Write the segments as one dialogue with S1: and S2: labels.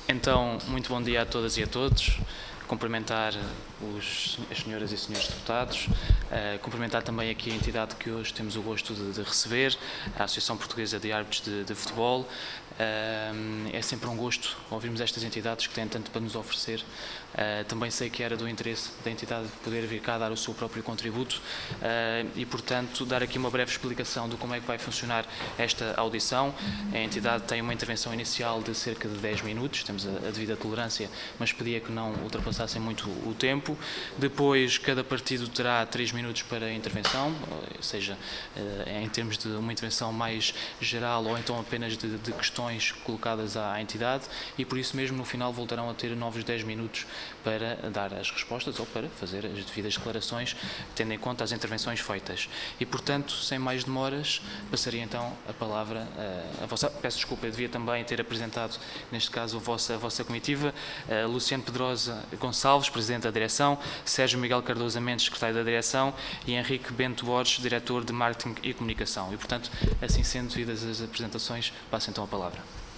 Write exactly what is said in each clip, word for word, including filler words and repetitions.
S1: Então, muito bom dia a todas e a todos. Cumprimentar os, as senhoras e senhores deputados, uh, cumprimentar também aqui a entidade que hoje temos o gosto de, de receber, a Associação Portuguesa de Árbitros de, de Futebol. Uh, é sempre um gosto ouvirmos estas entidades que têm tanto para nos oferecer. Uh, também sei que era do interesse da entidade poder vir cá dar o seu próprio contributo uh, e, portanto, dar aqui uma breve explicação de como é que vai funcionar esta audição. A entidade tem uma intervenção inicial de cerca de dez minutos, temos a, a devida tolerância, mas pedia que não ultrapassassem muito o tempo. Depois, cada partido terá três minutos para a intervenção, ou seja, uh, em termos de uma intervenção mais geral ou então apenas de, de questões colocadas à, à entidade, e por isso mesmo no final voltarão a ter novos dez minutos para dar as respostas ou para fazer as devidas declarações, tendo em conta as intervenções feitas. E, portanto, sem mais demoras, passaria então a palavra a, a vossa... Peço desculpa, eu devia também ter apresentado, neste caso, a vossa, a vossa comitiva. A Luciano Pedrosa Gonçalves, Presidente da Direção, Sérgio Miguel Cardoso Mendes, Secretário da Direção, e Henrique Bento Borges, Diretor de Marketing e Comunicação. E, portanto, assim sendo devidas as apresentações, passo então a palavra.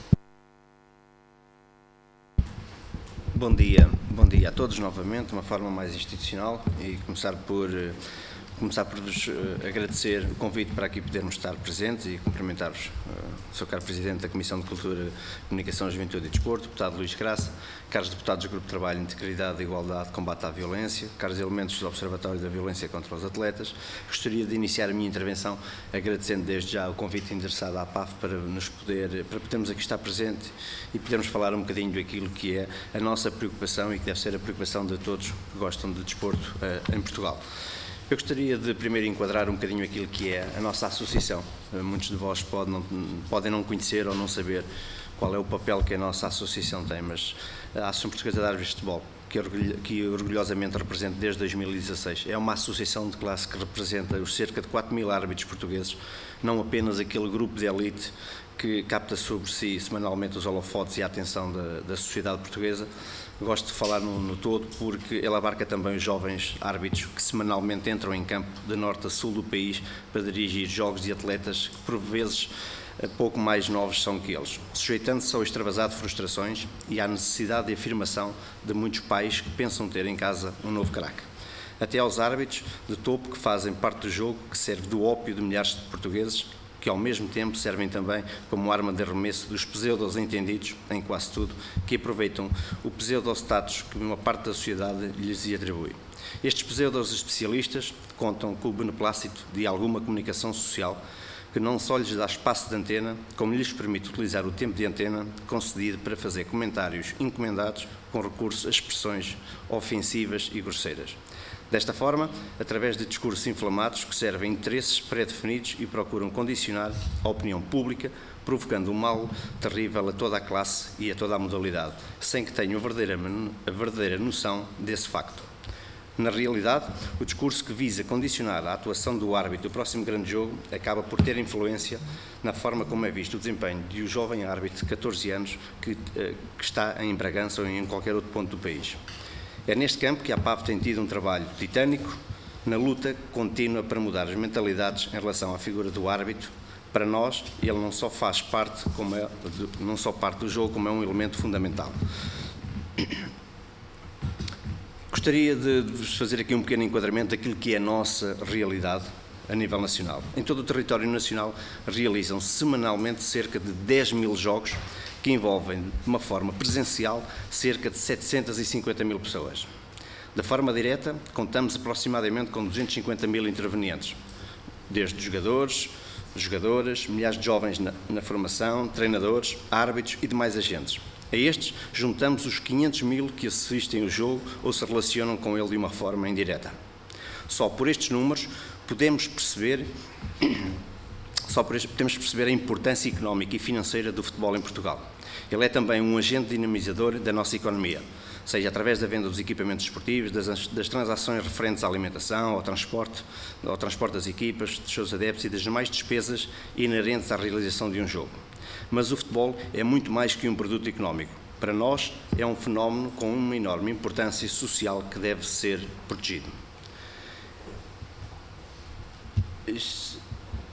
S2: Bom dia, bom dia a todos novamente, de uma forma mais institucional, e começar por, começar por vos agradecer o convite para aqui podermos estar presentes e cumprimentar-vos, Sr. Caro Presidente da Comissão de Cultura, Comunicação, Juventude e Desporto, Deputado Luís Graça, caros deputados do Grupo de Trabalho, Integridade, Igualdade, Combate à Violência, caros elementos do Observatório da Violência contra os Atletas. Gostaria de iniciar a minha intervenção agradecendo desde já o convite endereçado à P A F para nos poder, para podermos aqui estar presente e podermos falar um bocadinho daquilo que é a nossa preocupação e que deve ser a preocupação de todos que gostam de desporto uh, em Portugal. Eu gostaria de primeiro enquadrar um bocadinho aquilo que é a nossa associação. Muitos de vós podem não, podem não conhecer ou não saber qual é o papel que a nossa associação tem, mas a Associação Portuguesa de Árbitros de Futebol, que, orgulho, que orgulhosamente represento desde dois mil e dezasseis, é uma associação de classe que representa os cerca de quatro mil árbitros portugueses, não apenas aquele grupo de elite que capta sobre si semanalmente os holofotes e a atenção da, da sociedade portuguesa. Gosto de falar no, no todo porque ele abarca também os jovens árbitros que semanalmente entram em campo de norte a sul do país para dirigir jogos de atletas que por vezes pouco mais novos são que eles, sujeitando-se ao extravasado de frustrações e à necessidade de afirmação de muitos pais que pensam ter em casa um novo craque. Até aos árbitros de topo que fazem parte do jogo que serve do ópio de milhares de portugueses, que ao mesmo tempo servem também como arma de arremesso dos pseudos entendidos, em quase tudo, que aproveitam o pseudo-status que uma parte da sociedade lhes atribui. Estes pseudos especialistas contam com o beneplácito de alguma comunicação social que não só lhes dá espaço de antena, como lhes permite utilizar o tempo de antena concedido para fazer comentários encomendados com recurso a expressões ofensivas e grosseiras. Desta forma, através de discursos inflamados que servem interesses pré-definidos e procuram condicionar a opinião pública, provocando um mal terrível a toda a classe e a toda a modalidade, sem que tenham a verdadeira, a verdadeira noção desse facto. Na realidade, o discurso que visa condicionar a atuação do árbitro do próximo grande jogo acaba por ter influência na forma como é visto o desempenho de um jovem árbitro de catorze anos que, que está em Bragança ou em qualquer outro ponto do país. É neste campo que a P A F tem tido um trabalho titânico na luta contínua para mudar as mentalidades em relação à figura do árbitro. Para nós, ele não só faz parte, como é, não só parte do jogo, como é um elemento fundamental. Gostaria de vos fazer aqui um pequeno enquadramento daquilo que é a nossa realidade a nível nacional. Em todo o território nacional realizam-se semanalmente cerca de dez mil jogos que envolvem, de uma forma presencial, cerca de setecentas e cinquenta mil pessoas. Da forma direta, contamos aproximadamente com duzentos e cinquenta mil intervenientes, desde jogadores, jogadoras, milhares de jovens na, na formação, treinadores, árbitros e demais agentes. A estes, juntamos os quinhentos mil que assistem ao jogo ou se relacionam com ele de uma forma indireta. Só por estes números podemos perceber, só por estes, podemos perceber a importância económica e financeira do futebol em Portugal. Ele é também um agente dinamizador da nossa economia, seja através da venda dos equipamentos esportivos, das, das transações referentes à alimentação, ao transporte, ao transporte das equipas, dos seus adeptos e das demais despesas inerentes à realização de um jogo. Mas o futebol é muito mais que um produto económico. Para nós, é um fenómeno com uma enorme importância social que deve ser protegido.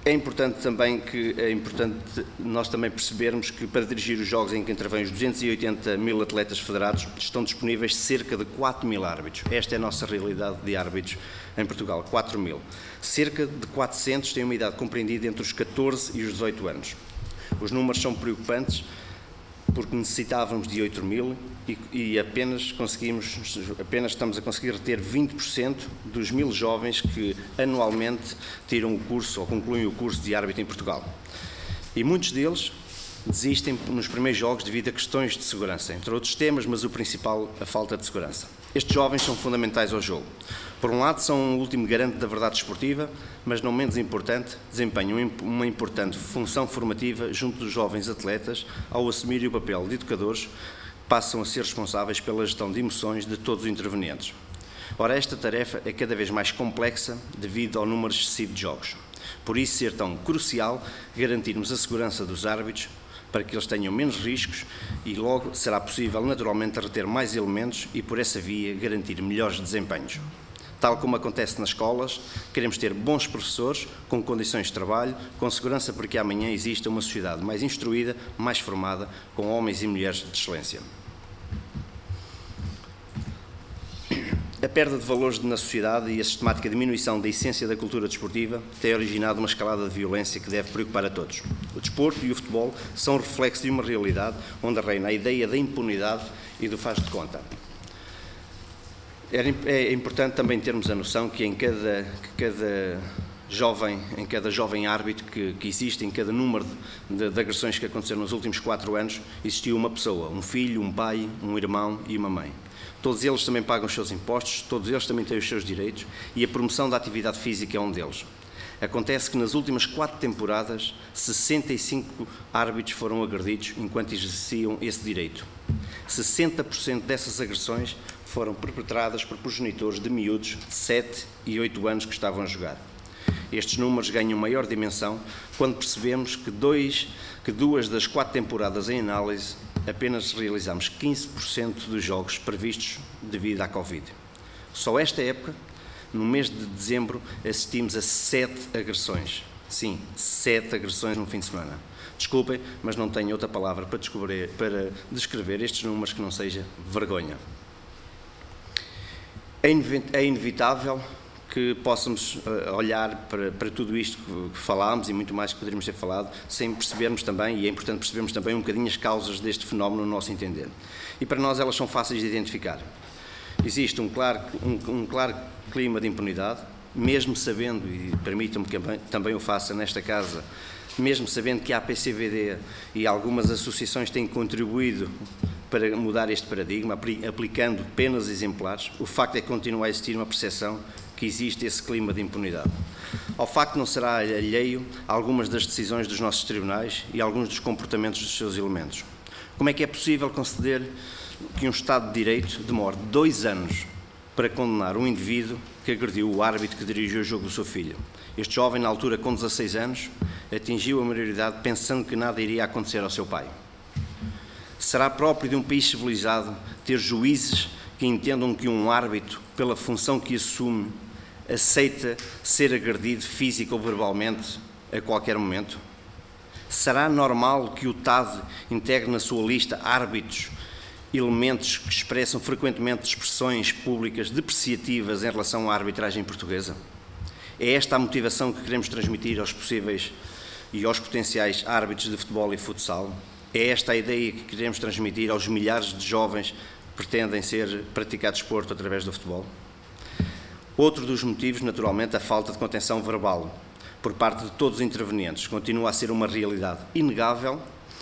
S2: É importante também que é importante nós também percebermos que para dirigir os jogos em que intervêm os duzentos e oitenta mil atletas federados estão disponíveis cerca de quatro mil árbitros. Esta é a nossa realidade de árbitros em Portugal, quatro mil. Cerca de quatrocentos têm uma idade compreendida entre os catorze e os dezoito anos. Os números são preocupantes porque necessitávamos de oito mil e, e apenas conseguimos, apenas estamos a conseguir reter vinte por cento dos mil jovens que anualmente tiram o curso ou concluem o curso de árbitro em Portugal. E muitos deles desistem nos primeiros jogos devido a questões de segurança, entre outros temas, mas o principal, a falta de segurança. Estes jovens são fundamentais ao jogo. Por um lado, são um último garante da verdade esportiva, mas não menos importante, desempenham uma importante função formativa junto dos jovens atletas ao assumirem o papel de educadores, passam a ser responsáveis pela gestão de emoções de todos os intervenientes. Ora, esta tarefa é cada vez mais complexa devido ao número excessivo de jogos. Por isso, ser tão crucial garantirmos a segurança dos árbitros para que eles tenham menos riscos e logo será possível naturalmente reter mais elementos e por essa via garantir melhores desempenhos. Tal como acontece nas escolas, queremos ter bons professores com condições de trabalho, com segurança para que amanhã exista uma sociedade mais instruída, mais formada, com homens e mulheres de excelência. A perda de valores na sociedade e a sistemática diminuição da essência da cultura desportiva tem originado uma escalada de violência que deve preocupar a todos. O desporto e o futebol são reflexo de uma realidade onde reina a ideia da impunidade e do faz de conta. É importante também termos a noção que em cada, que cada jovem, em cada jovem árbitro que, que existe, em cada número de, de agressões que aconteceram nos últimos quatro anos, existiu uma pessoa, um filho, um pai, um irmão e uma mãe. Todos eles também pagam os seus impostos, todos eles também têm os seus direitos e a promoção da atividade física é um deles. Acontece que nas últimas quatro temporadas, sessenta e cinco árbitros foram agredidos enquanto exerciam esse direito. sessenta por cento dessas agressões foram perpetradas por progenitores de miúdos de sete e oito anos que estavam a jogar. Estes números ganham maior dimensão quando percebemos que, dois, que duas das quatro temporadas em análise apenas realizámos quinze por cento dos jogos previstos devido à Covid. Só esta época, no mês de dezembro, assistimos a sete agressões. Sim, sete agressões num fim de semana. Desculpem, mas não tenho outra palavra para, descobrir, para descrever estes números que não seja vergonha. É inevitável que possamos olhar para, para tudo isto que falámos e muito mais que poderíamos ter falado, sem percebermos também, e é importante percebermos também um bocadinho as causas deste fenómeno no nosso entender. E para nós elas são fáceis de identificar. Existe um claro, um, um claro clima de impunidade, mesmo sabendo, e permitam-me que também o faça nesta casa, mesmo sabendo que a P C V D e algumas associações têm contribuído para mudar este paradigma, aplicando penas exemplares, o facto é que continua a existir uma percepção que existe esse clima de impunidade. Ao facto não será alheio a algumas das decisões dos nossos tribunais e alguns dos comportamentos dos seus elementos. Como é que é possível conceder que um Estado de Direito demore dois anos para condenar um indivíduo que agrediu o árbitro que dirigiu o jogo do seu filho? Este jovem, na altura com dezasseis anos, atingiu a maioridade pensando que nada iria acontecer ao seu pai. Será próprio de um país civilizado ter juízes que entendam que um árbitro, pela função que assume, aceita ser agredido física ou verbalmente a qualquer momento? Será normal que o T A D integre na sua lista árbitros, elementos que expressam frequentemente expressões públicas depreciativas em relação à arbitragem portuguesa? É esta a motivação que queremos transmitir aos possíveis e aos potenciais árbitros de futebol e futsal? É esta a ideia que queremos transmitir aos milhares de jovens que pretendem ser praticar desporto através do futebol? Outro dos motivos, naturalmente, a falta de contenção verbal por parte de todos os intervenientes continua a ser uma realidade inegável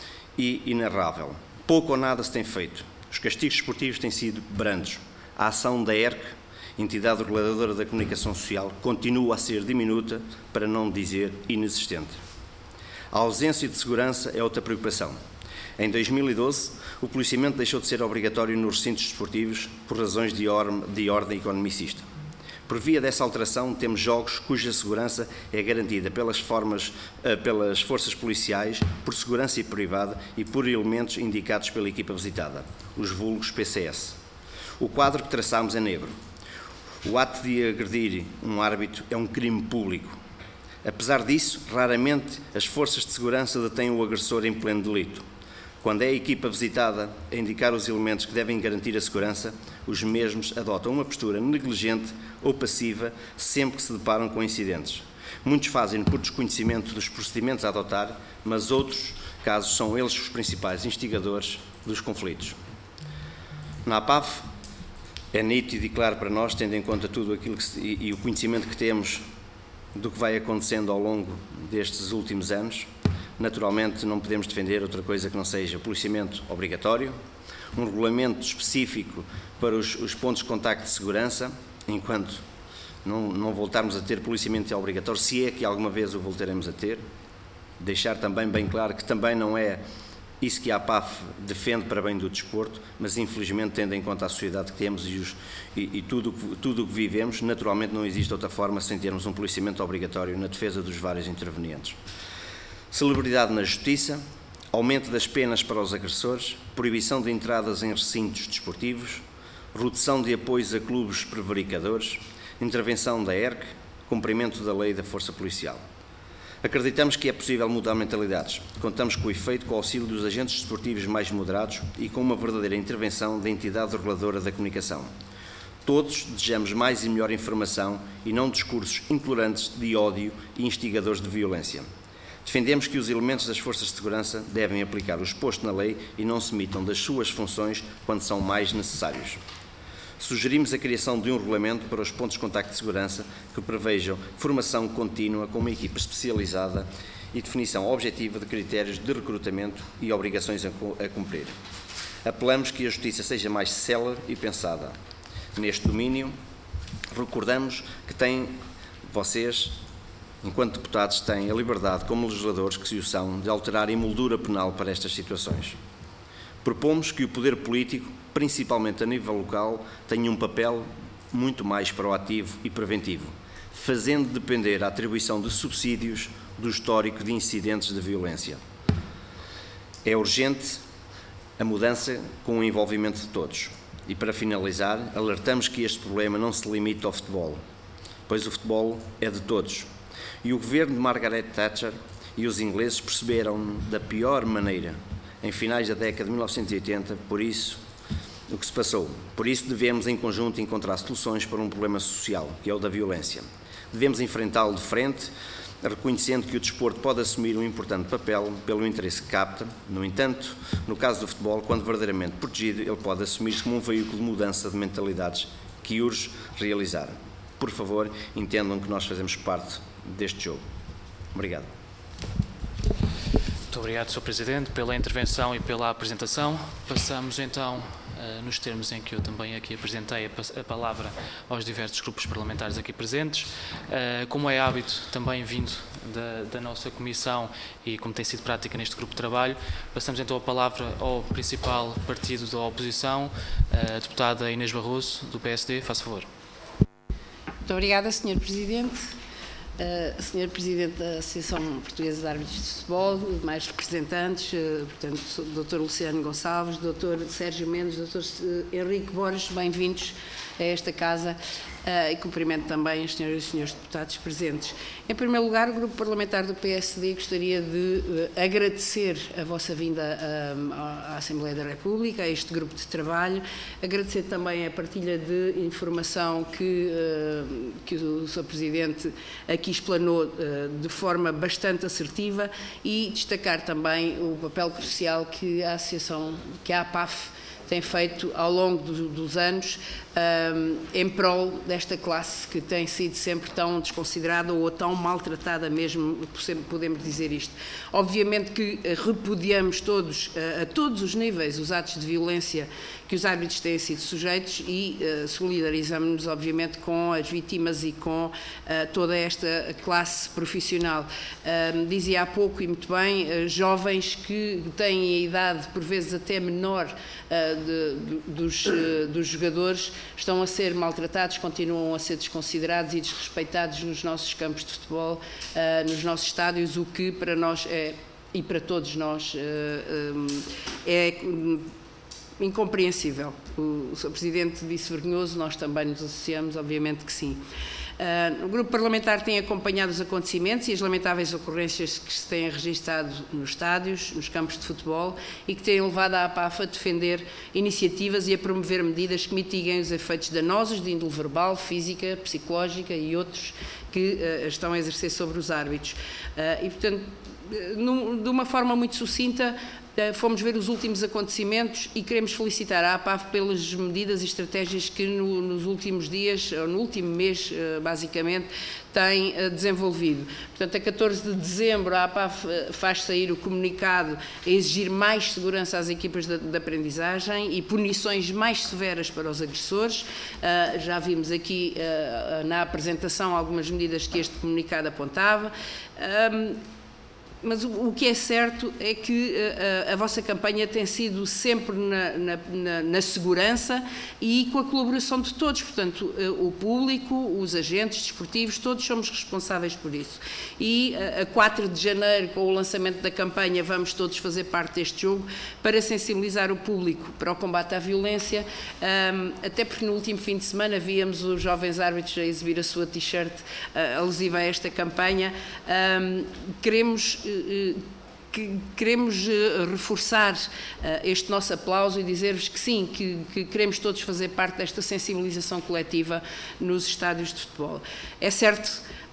S2: e inarrável. Pouco ou nada se tem feito. Os castigos esportivos têm sido brandos. A ação da E R C, entidade reguladora da comunicação social, continua a ser diminuta, para não dizer inexistente. A ausência de segurança é outra preocupação. Em dois mil e doze, o policiamento deixou de ser obrigatório nos recintos desportivos por razões de, or de ordem economicista. Por via dessa alteração, temos jogos cuja segurança é garantida pelas, formas, pelas forças policiais, por segurança privada e por elementos indicados pela equipa visitada, os vulgos P C S. O quadro que traçamos é negro. O ato de agredir um árbitro é um crime público. Apesar disso, raramente as forças de segurança detêm o agressor em pleno delito. Quando é a equipa visitada a indicar os elementos que devem garantir a segurança, os mesmos adotam uma postura negligente ou passiva sempre que se deparam com incidentes. Muitos fazem por desconhecimento dos procedimentos a adotar, mas outros casos são eles os principais instigadores dos conflitos. Na A P A F, é nítido e claro para nós, tendo em conta tudo aquilo que se, e, e o conhecimento que temos do que vai acontecendo ao longo destes últimos anos, naturalmente não podemos defender outra coisa que não seja policiamento obrigatório, um regulamento específico para os, os pontos de contacto de segurança, enquanto não, não voltarmos a ter policiamento obrigatório, se é que alguma vez o voltaremos a ter. Deixar também bem claro que também não é isso que a A P A F defende para bem do desporto, mas infelizmente, tendo em conta a sociedade que temos e, os, e, e tudo, tudo o que vivemos, naturalmente não existe outra forma sem termos um policiamento obrigatório na defesa dos vários intervenientes. Celeridade na justiça, aumento das penas para os agressores, proibição de entradas em recintos desportivos, redução de apoios a clubes prevaricadores, intervenção da E R C, cumprimento da lei da força policial. Acreditamos que é possível mudar mentalidades. Contamos com o efeito, com o auxílio dos agentes desportivos mais moderados e com uma verdadeira intervenção da entidade reguladora da comunicação. Todos desejamos mais e melhor informação e não discursos intolerantes de ódio e instigadores de violência. Defendemos que os elementos das forças de segurança devem aplicar o exposto na lei e não se omitam das suas funções quando são mais necessários. Sugerimos a criação de um regulamento para os pontos de contacto de segurança que prevejam formação contínua com uma equipa especializada e definição objetiva de critérios de recrutamento e obrigações a cumprir. Apelamos que a justiça seja mais célere e pensada. Neste domínio, recordamos que têm, vocês, enquanto deputados, têm a liberdade, como legisladores que se o são, de alterar a moldura penal para estas situações. Propomos que o poder político, principalmente a nível local, tenha um papel muito mais proativo e preventivo, fazendo depender a atribuição de subsídios do histórico de incidentes de violência. É urgente a mudança com o envolvimento de todos. E, para finalizar, alertamos que este problema não se limita ao futebol, pois o futebol é de todos. E o governo de Margaret Thatcher e os ingleses perceberam da pior maneira, em finais da década de mil novecentos e oitenta, por isso, o que se passou. Por isso devemos, em conjunto, encontrar soluções para um problema social, que é o da violência. Devemos enfrentá-lo de frente, reconhecendo que o desporto pode assumir um importante papel pelo interesse que capta. No entanto, no caso do futebol, quando verdadeiramente protegido, ele pode assumir-se como um veículo de mudança de mentalidades que urge realizar. Por favor, entendam que nós fazemos parte deste jogo. Obrigado.
S1: Muito obrigado, senhor Presidente, pela intervenção e pela apresentação. Passamos então, nos termos em que eu também aqui apresentei, a palavra aos diversos grupos parlamentares aqui presentes. Como é hábito, também vindo da, da nossa comissão e como tem sido prática neste grupo de trabalho, passamos então a palavra ao principal partido da oposição, a deputada Inês Barroso, do P S D. Faça favor.
S3: Muito obrigada, senhor Presidente. Uh, senhor Presidente da Associação Portuguesa de Árbitros de Futebol, demais representantes, uh, portanto, doutor Luciano Gonçalves, doutor Sérgio Mendes, doutor Henrique Borges, bem-vindos a esta casa uh, e cumprimento também as senhoras e senhores deputados presentes. Em primeiro lugar, o Grupo Parlamentar do P S D gostaria de uh, agradecer a vossa vinda uh, à Assembleia da República, a este grupo de trabalho, agradecer também a partilha de informação que, uh, que o senhor Presidente aqui explanou uh, de forma bastante assertiva e destacar também o papel crucial que a Associação, que a A P A F tem feito ao longo do, dos anos um, em prol desta classe que tem sido sempre tão desconsiderada ou tão maltratada mesmo, podemos dizer isto. Obviamente que repudiamos todos, a todos os níveis, os atos de violência que os árbitros têm sido sujeitos e uh, solidarizamos-nos, obviamente, com as vítimas e com uh, toda esta classe profissional. Uh, dizia há pouco, e muito bem, uh, jovens que têm a idade, por vezes até menor, uh, de, de, dos, uh, dos jogadores, estão a ser maltratados, continuam a ser desconsiderados e desrespeitados nos nossos campos de futebol, uh, nos nossos estádios, o que para nós é, e para todos nós, uh, um, é incompreensível. O senhor Presidente disse vergonhoso, nós também nos associamos, obviamente que sim. Uh, o Grupo Parlamentar tem acompanhado os acontecimentos e as lamentáveis ocorrências que se têm registado nos estádios, nos campos de futebol e que têm levado a APAF a defender iniciativas e a promover medidas que mitiguem os efeitos danosos de índole verbal, física, psicológica e outros que uh, estão a exercer sobre os árbitros. Uh, e, portanto, de uma forma muito sucinta, fomos ver os últimos acontecimentos e queremos felicitar a APAF pelas medidas e estratégias que no, nos últimos dias, ou no último mês, basicamente, tem desenvolvido. Portanto, a catorze de dezembro, a APAF faz sair o comunicado a exigir mais segurança às equipas de, de aprendizagem e punições mais severas para os agressores. Uh, já vimos aqui uh, na apresentação algumas medidas que este comunicado apontava. Um, Mas o, o que é certo é que a, a vossa campanha tem sido sempre na, na, na, na segurança e com a colaboração de todos, portanto, o público, os agentes desportivos, todos somos responsáveis por isso. E a quatro de janeiro, com o lançamento da campanha, vamos todos fazer parte deste jogo para sensibilizar o público para o combate à violência, um, até porque no último fim de semana víamos os jovens árbitros a exibir a sua t-shirt uh, alusiva a esta campanha. Um, queremos que queremos reforçar este nosso aplauso e dizer-vos que sim, que, que queremos todos fazer parte desta sensibilização coletiva nos estádios de futebol. É certo,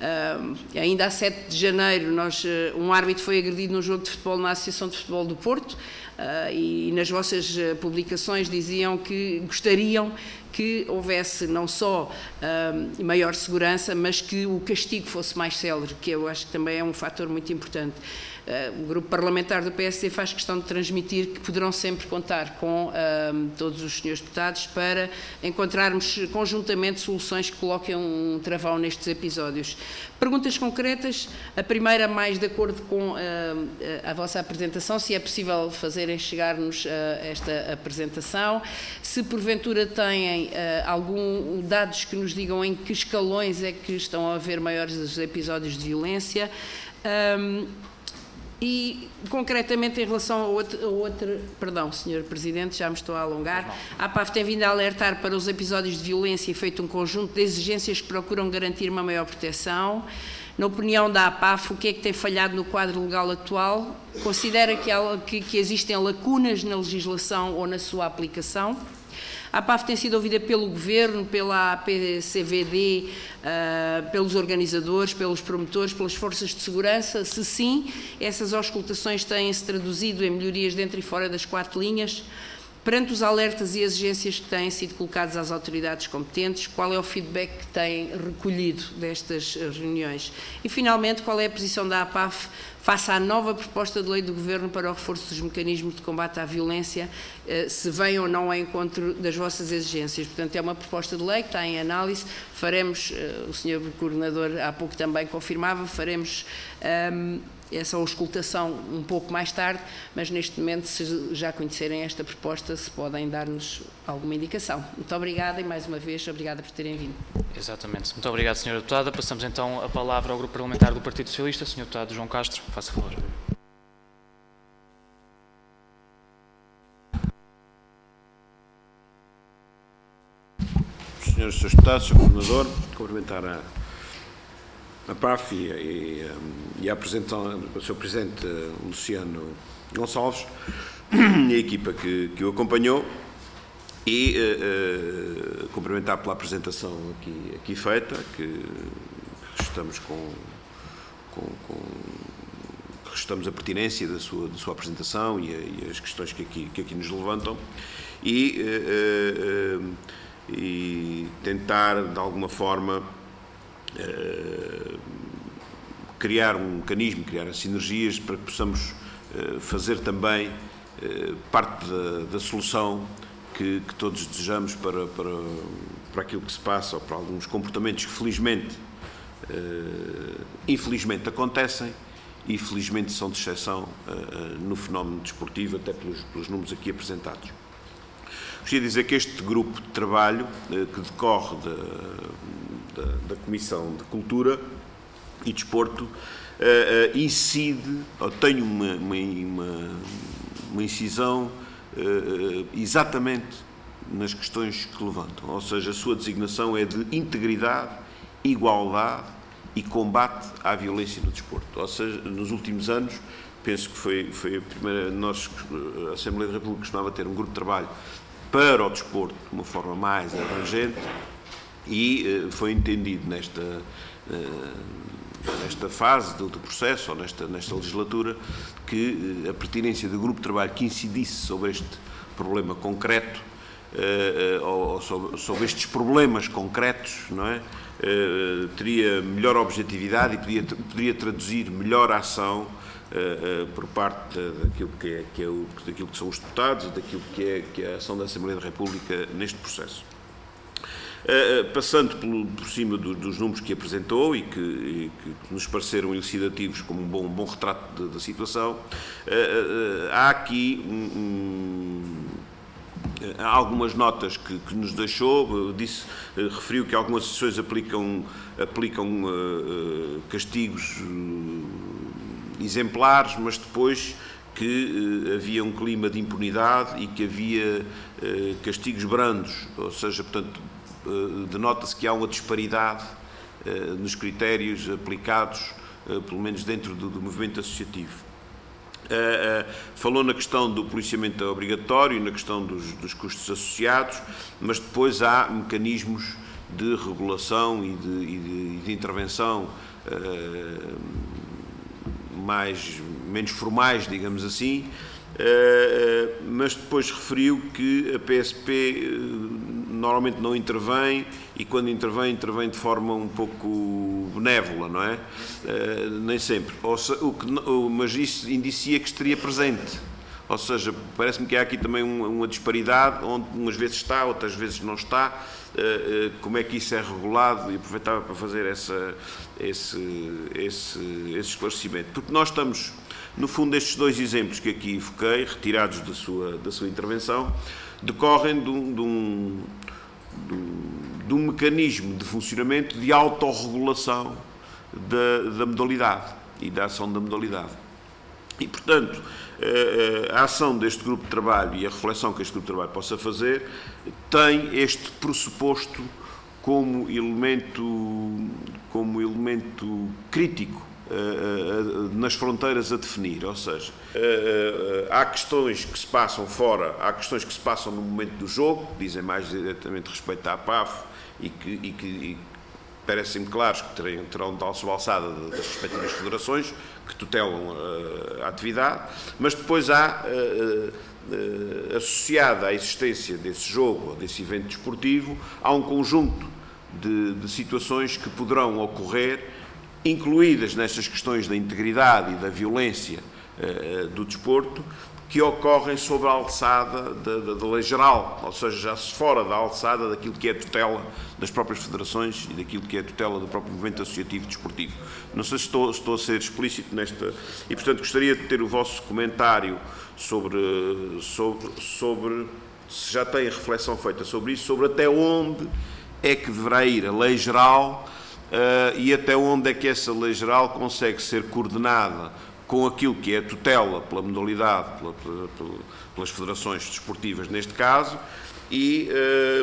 S3: ainda a sete de janeiro, nós, um árbitro foi agredido num jogo de futebol na Associação de Futebol do Porto e nas vossas publicações diziam que gostariam que houvesse não só uh, maior segurança, mas que o castigo fosse mais célere, que eu acho que também é um fator muito importante. Uh, o Grupo Parlamentar do P S D faz questão de transmitir que poderão sempre contar com uh, todos os senhores deputados para encontrarmos conjuntamente soluções que coloquem um travão nestes episódios. Perguntas concretas, a primeira mais de acordo com uh, a vossa apresentação, se é possível fazerem chegar-nos uh, esta apresentação, se porventura têm uh, algum dados que nos digam em que escalões é que estão a haver maiores episódios de violência. Um, E, concretamente, em relação a outro, a outro... Perdão, senhor Presidente, já me estou a alongar. A APAF tem vindo a alertar para os episódios de violência e feito um conjunto de exigências que procuram garantir uma maior proteção. Na opinião da APAF, o que é que tem falhado no quadro legal atual? Considera que, há, que, que existem lacunas na legislação ou na sua aplicação? A APAF tem sido ouvida pelo Governo, pela A P C V D, uh, pelos organizadores, pelos promotores, pelas forças de segurança? Se sim, essas auscultações têm-se traduzido em melhorias dentro e fora das quatro linhas? Perante os alertas e exigências que têm sido colocados às autoridades competentes, qual é o feedback que têm recolhido destas reuniões? E, finalmente, qual é a posição da APAF face à nova proposta de lei do Governo para o reforço dos mecanismos de combate à violência, se vem ou não ao encontro das vossas exigências? Portanto, é uma proposta de lei que está em análise, faremos, o senhor Coordenador há pouco também confirmava, faremos um, essa auscultação um pouco mais tarde, mas neste momento, se já conhecerem esta proposta, se podem dar-nos alguma indicação. Muito obrigada e, mais uma vez, obrigada por terem vindo.
S1: Exatamente. Muito obrigado, senhora Deputada. Passamos então a palavra ao Grupo Parlamentar do Partido Socialista. senhor Deputado João Castro, faça favor.
S4: Senhores e senhores deputados, senhor Coordenador, cumprimentar a a APAF e, e, e a apresentação do senhor Presidente Luciano Gonçalves e a equipa que, que o acompanhou e uh, uh, cumprimentar pela apresentação aqui, aqui feita, que, que estamos com, com, com que estamos a pertinência da sua, da sua apresentação e, a, e as questões que aqui, que aqui nos levantam e, uh, uh, e tentar de alguma forma Uh, criar um mecanismo, criar sinergias para que possamos uh, fazer também uh, parte da, da solução que, que todos desejamos para, para, para aquilo que se passa ou para alguns comportamentos que felizmente, uh, infelizmente acontecem e felizmente são de exceção uh, no fenómeno desportivo, até pelos, pelos números aqui apresentados. Gostaria de dizer que este grupo de trabalho uh, que decorre da Da, da Comissão de Cultura e Desporto uh, uh, incide, ou tem uma, uma, uma, uma incisão exatamente nas questões que levantam, ou seja, a sua designação é de integridade, igualdade e combate à violência no desporto. Ou seja, nos últimos anos, penso que foi, foi a primeira, nós, a Assembleia da República costumava ter um grupo de trabalho para o desporto de uma forma mais abrangente e uh, foi entendido nesta, uh, nesta fase do, do processo, ou nesta, nesta legislatura, que uh, a pertinência do grupo de trabalho que incidisse sobre este problema concreto, uh, uh, ou sobre, sobre estes problemas concretos, não é? Uh, teria melhor objetividade e podia, poderia traduzir melhor a ação uh, uh, por parte daquilo que, é, que, é o, daquilo que são os deputados e daquilo que é, que é a ação da Assembleia da República neste processo. Uh, uh, passando por, por cima do, dos números que apresentou e que, e que nos pareceram elucidativos como um bom, um bom retrato da situação, uh, uh, há aqui um, um Há algumas notas que, que nos deixou, disse, referiu que algumas sessões aplicam, aplicam uh, castigos uh, exemplares, mas depois que uh, havia um clima de impunidade e que havia uh, castigos brandos, ou seja, portanto, uh, denota-se que há uma disparidade uh, nos critérios aplicados, uh, pelo menos dentro do, do movimento associativo. Uh, uh, falou na questão do policiamento obrigatório, na questão dos, dos custos associados, mas depois há mecanismos de regulação e de, e de, de intervenção uh, mais, menos formais, digamos assim, uh, mas depois referiu que a P S P uh, normalmente não intervém e quando intervém, intervém de forma um pouco benévola, não é? Uh, nem sempre. Ou se, o que, o, mas isso indicia que estaria presente. Ou seja, parece-me que há aqui também uma, uma disparidade, onde umas vezes está, outras vezes não está. Uh, uh, como é que isso é regulado? E aproveitava para fazer essa, esse, esse, esse esclarecimento. Porque nós estamos, no fundo, estes dois exemplos que aqui evoquei, retirados da sua, da sua intervenção, decorrem de um, de um, de um, de um mecanismo de funcionamento de autorregulação da, da modalidade e da ação da modalidade. E, portanto, a ação deste grupo de trabalho e a reflexão que este grupo de trabalho possa fazer tem este pressuposto como elemento, como elemento crítico nas fronteiras a definir, ou seja, há questões que se passam fora, há questões que se passam no momento do jogo, dizem mais diretamente respeito à P A F e que, e que e parecem-me claros que terão, terão de alçada das respectivas federações que tutelam a, a atividade, mas depois há, uh, uh, associada à existência desse jogo ou desse evento desportivo, há um conjunto de, de situações que poderão ocorrer, incluídas nestas questões da integridade e da violência uh, do desporto, que ocorrem sob a alçada da, da, da lei geral, ou seja, já se fora da alçada daquilo que é a tutela das próprias federações e daquilo que é a tutela do próprio movimento associativo desportivo. Não sei se estou, se estou a ser explícito nesta... E, portanto, gostaria de ter o vosso comentário sobre, sobre, sobre se já tem reflexão feita sobre isso, sobre até onde é que deverá ir a lei geral uh, e até onde é que essa lei geral consegue ser coordenada com aquilo que é a tutela pela modalidade, pela, pela, pelas federações desportivas neste caso, e uh,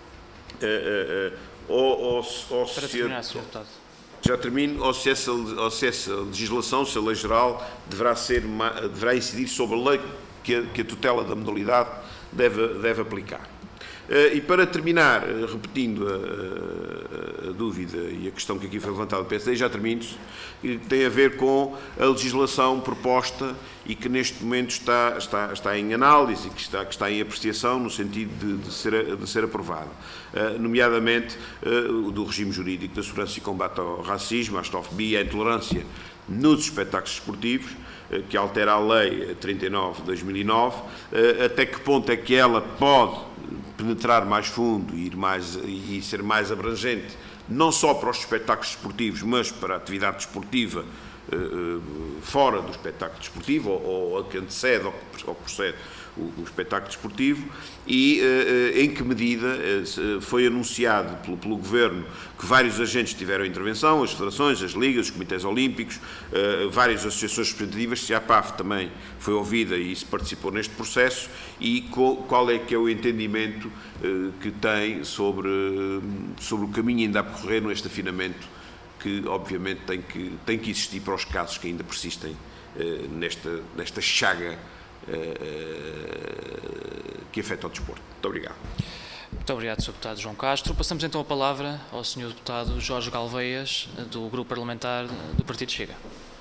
S4: uh, uh, ou, ou, ou
S1: Para
S4: se
S1: terminar, senhor Deputado.
S4: Já termino, ou se, essa, ou se essa legislação, se a lei geral deverá, ser, deverá incidir sobre a lei que a, que a tutela da modalidade deve, deve aplicar. Uh, e para terminar, uh, repetindo a, a, a dúvida e a questão que aqui foi levantada pelo P S D, já termino, que tem a ver com a legislação proposta e que neste momento está, está, está em análise, que está, que está em apreciação no sentido de, de, ser, de ser aprovada, uh, nomeadamente uh, o do regime jurídico da segurança e combate ao racismo, à xenofobia e à intolerância nos espetáculos desportivos, uh, que altera a Lei trinta e nove de dois mil e nove, uh, até que ponto é que ela pode penetrar mais fundo e, ir mais, e ser mais abrangente, não só para os espetáculos desportivos, mas para a atividade desportiva uh, fora do espetáculo desportivo, ou, ou a que antecede ou que procede o, o espetáculo desportivo e uh, em que medida uh, foi anunciado pelo, pelo Governo que vários agentes tiveram intervenção, as federações, as ligas, os comitês olímpicos, uh, várias associações representativas, se a A P A F também foi ouvida e se participou neste processo, e qual, qual é que é o entendimento uh, que tem sobre, uh, sobre o caminho ainda a percorrer neste afinamento que obviamente tem que, tem que existir para os casos que ainda persistem uh, nesta, nesta chaga uh, uh, que afeta o desporto. Muito obrigado.
S1: Muito obrigado, senhor Deputado João Castro. Passamos então a palavra ao senhor Deputado Jorge Galveias, do Grupo Parlamentar do Partido Chega.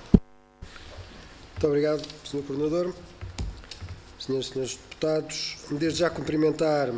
S5: Muito obrigado, senhor Coordenador. Senhoras e senhores deputados, desde já cumprimentar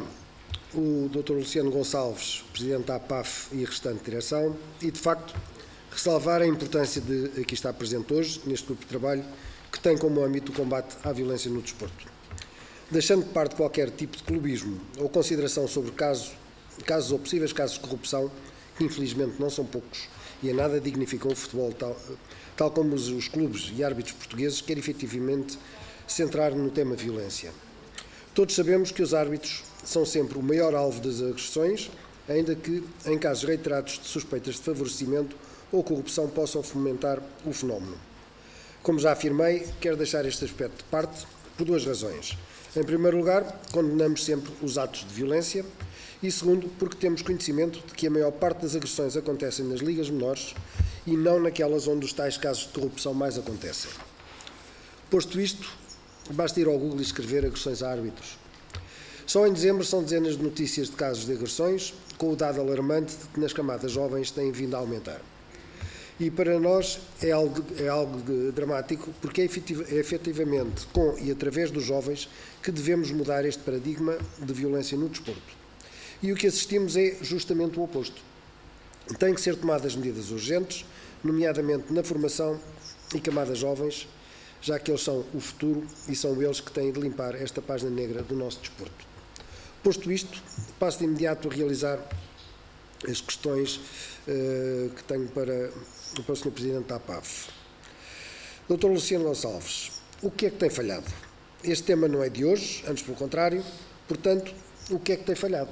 S5: o doutor Luciano Gonçalves, Presidente da A P A F e restante direção, e de facto ressalvar a importância de aqui estar presente hoje, neste grupo de trabalho, que tem como âmbito o combate à violência no desporto. Deixando de parte qualquer tipo de clubismo ou consideração sobre casos, casos ou possíveis casos de corrupção, que infelizmente não são poucos e a nada dignificam o futebol, tal, tal como os, os clubes e árbitros portugueses, quer efetivamente centrar no tema violência. Todos sabemos que os árbitros são sempre o maior alvo das agressões, ainda que, em casos reiterados de suspeitas de favorecimento ou corrupção, possam fomentar o fenómeno. Como já afirmei, quero deixar este aspecto de parte por duas razões. Em primeiro lugar, condenamos sempre os atos de violência e, segundo, porque temos conhecimento de que a maior parte das agressões acontecem nas ligas menores e não naquelas onde os tais casos de corrupção mais acontecem. Posto isto, basta ir ao Google e escrever agressões a árbitros. Só em dezembro são dezenas de notícias de casos de agressões, com o dado alarmante de que nas camadas jovens têm vindo a aumentar. E para nós é algo, é algo de, dramático, porque é, efetiv, é efetivamente com e através dos jovens que devemos mudar este paradigma de violência no desporto. E o que assistimos é justamente o oposto. Têm que ser tomadas medidas urgentes, nomeadamente na formação e camadas jovens, já que eles são o futuro e são eles que têm de limpar esta página negra do nosso desporto. Posto isto, passo de imediato a realizar as questões uh, que tenho para, para o senhor Presidente da A P A F. doutor Luciano Gonçalves, o que é que tem falhado? Este tema não é de hoje, antes pelo contrário, portanto, o que é que tem falhado?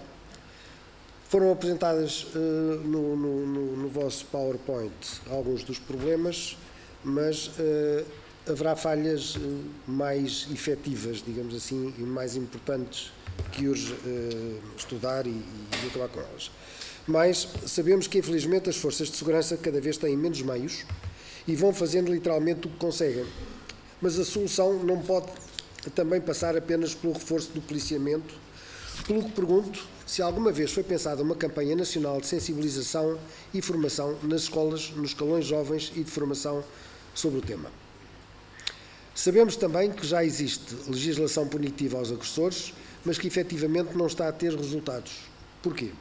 S5: Foram apresentadas uh, no, no, no, no vosso PowerPoint alguns dos problemas, mas uh, haverá falhas uh, mais efetivas, digamos assim, e mais importantes que urge uh, estudar e, e acabar com elas. Mas sabemos que, infelizmente, as forças de segurança cada vez têm menos meios e vão fazendo literalmente o que conseguem. Mas a solução não pode também passar apenas pelo reforço do policiamento, pelo que pergunto se alguma vez foi pensada uma campanha nacional de sensibilização e formação nas escolas, nos escalões jovens e de formação sobre o tema. Sabemos também que já existe legislação punitiva aos agressores, mas que efetivamente não está a ter resultados. Porquê?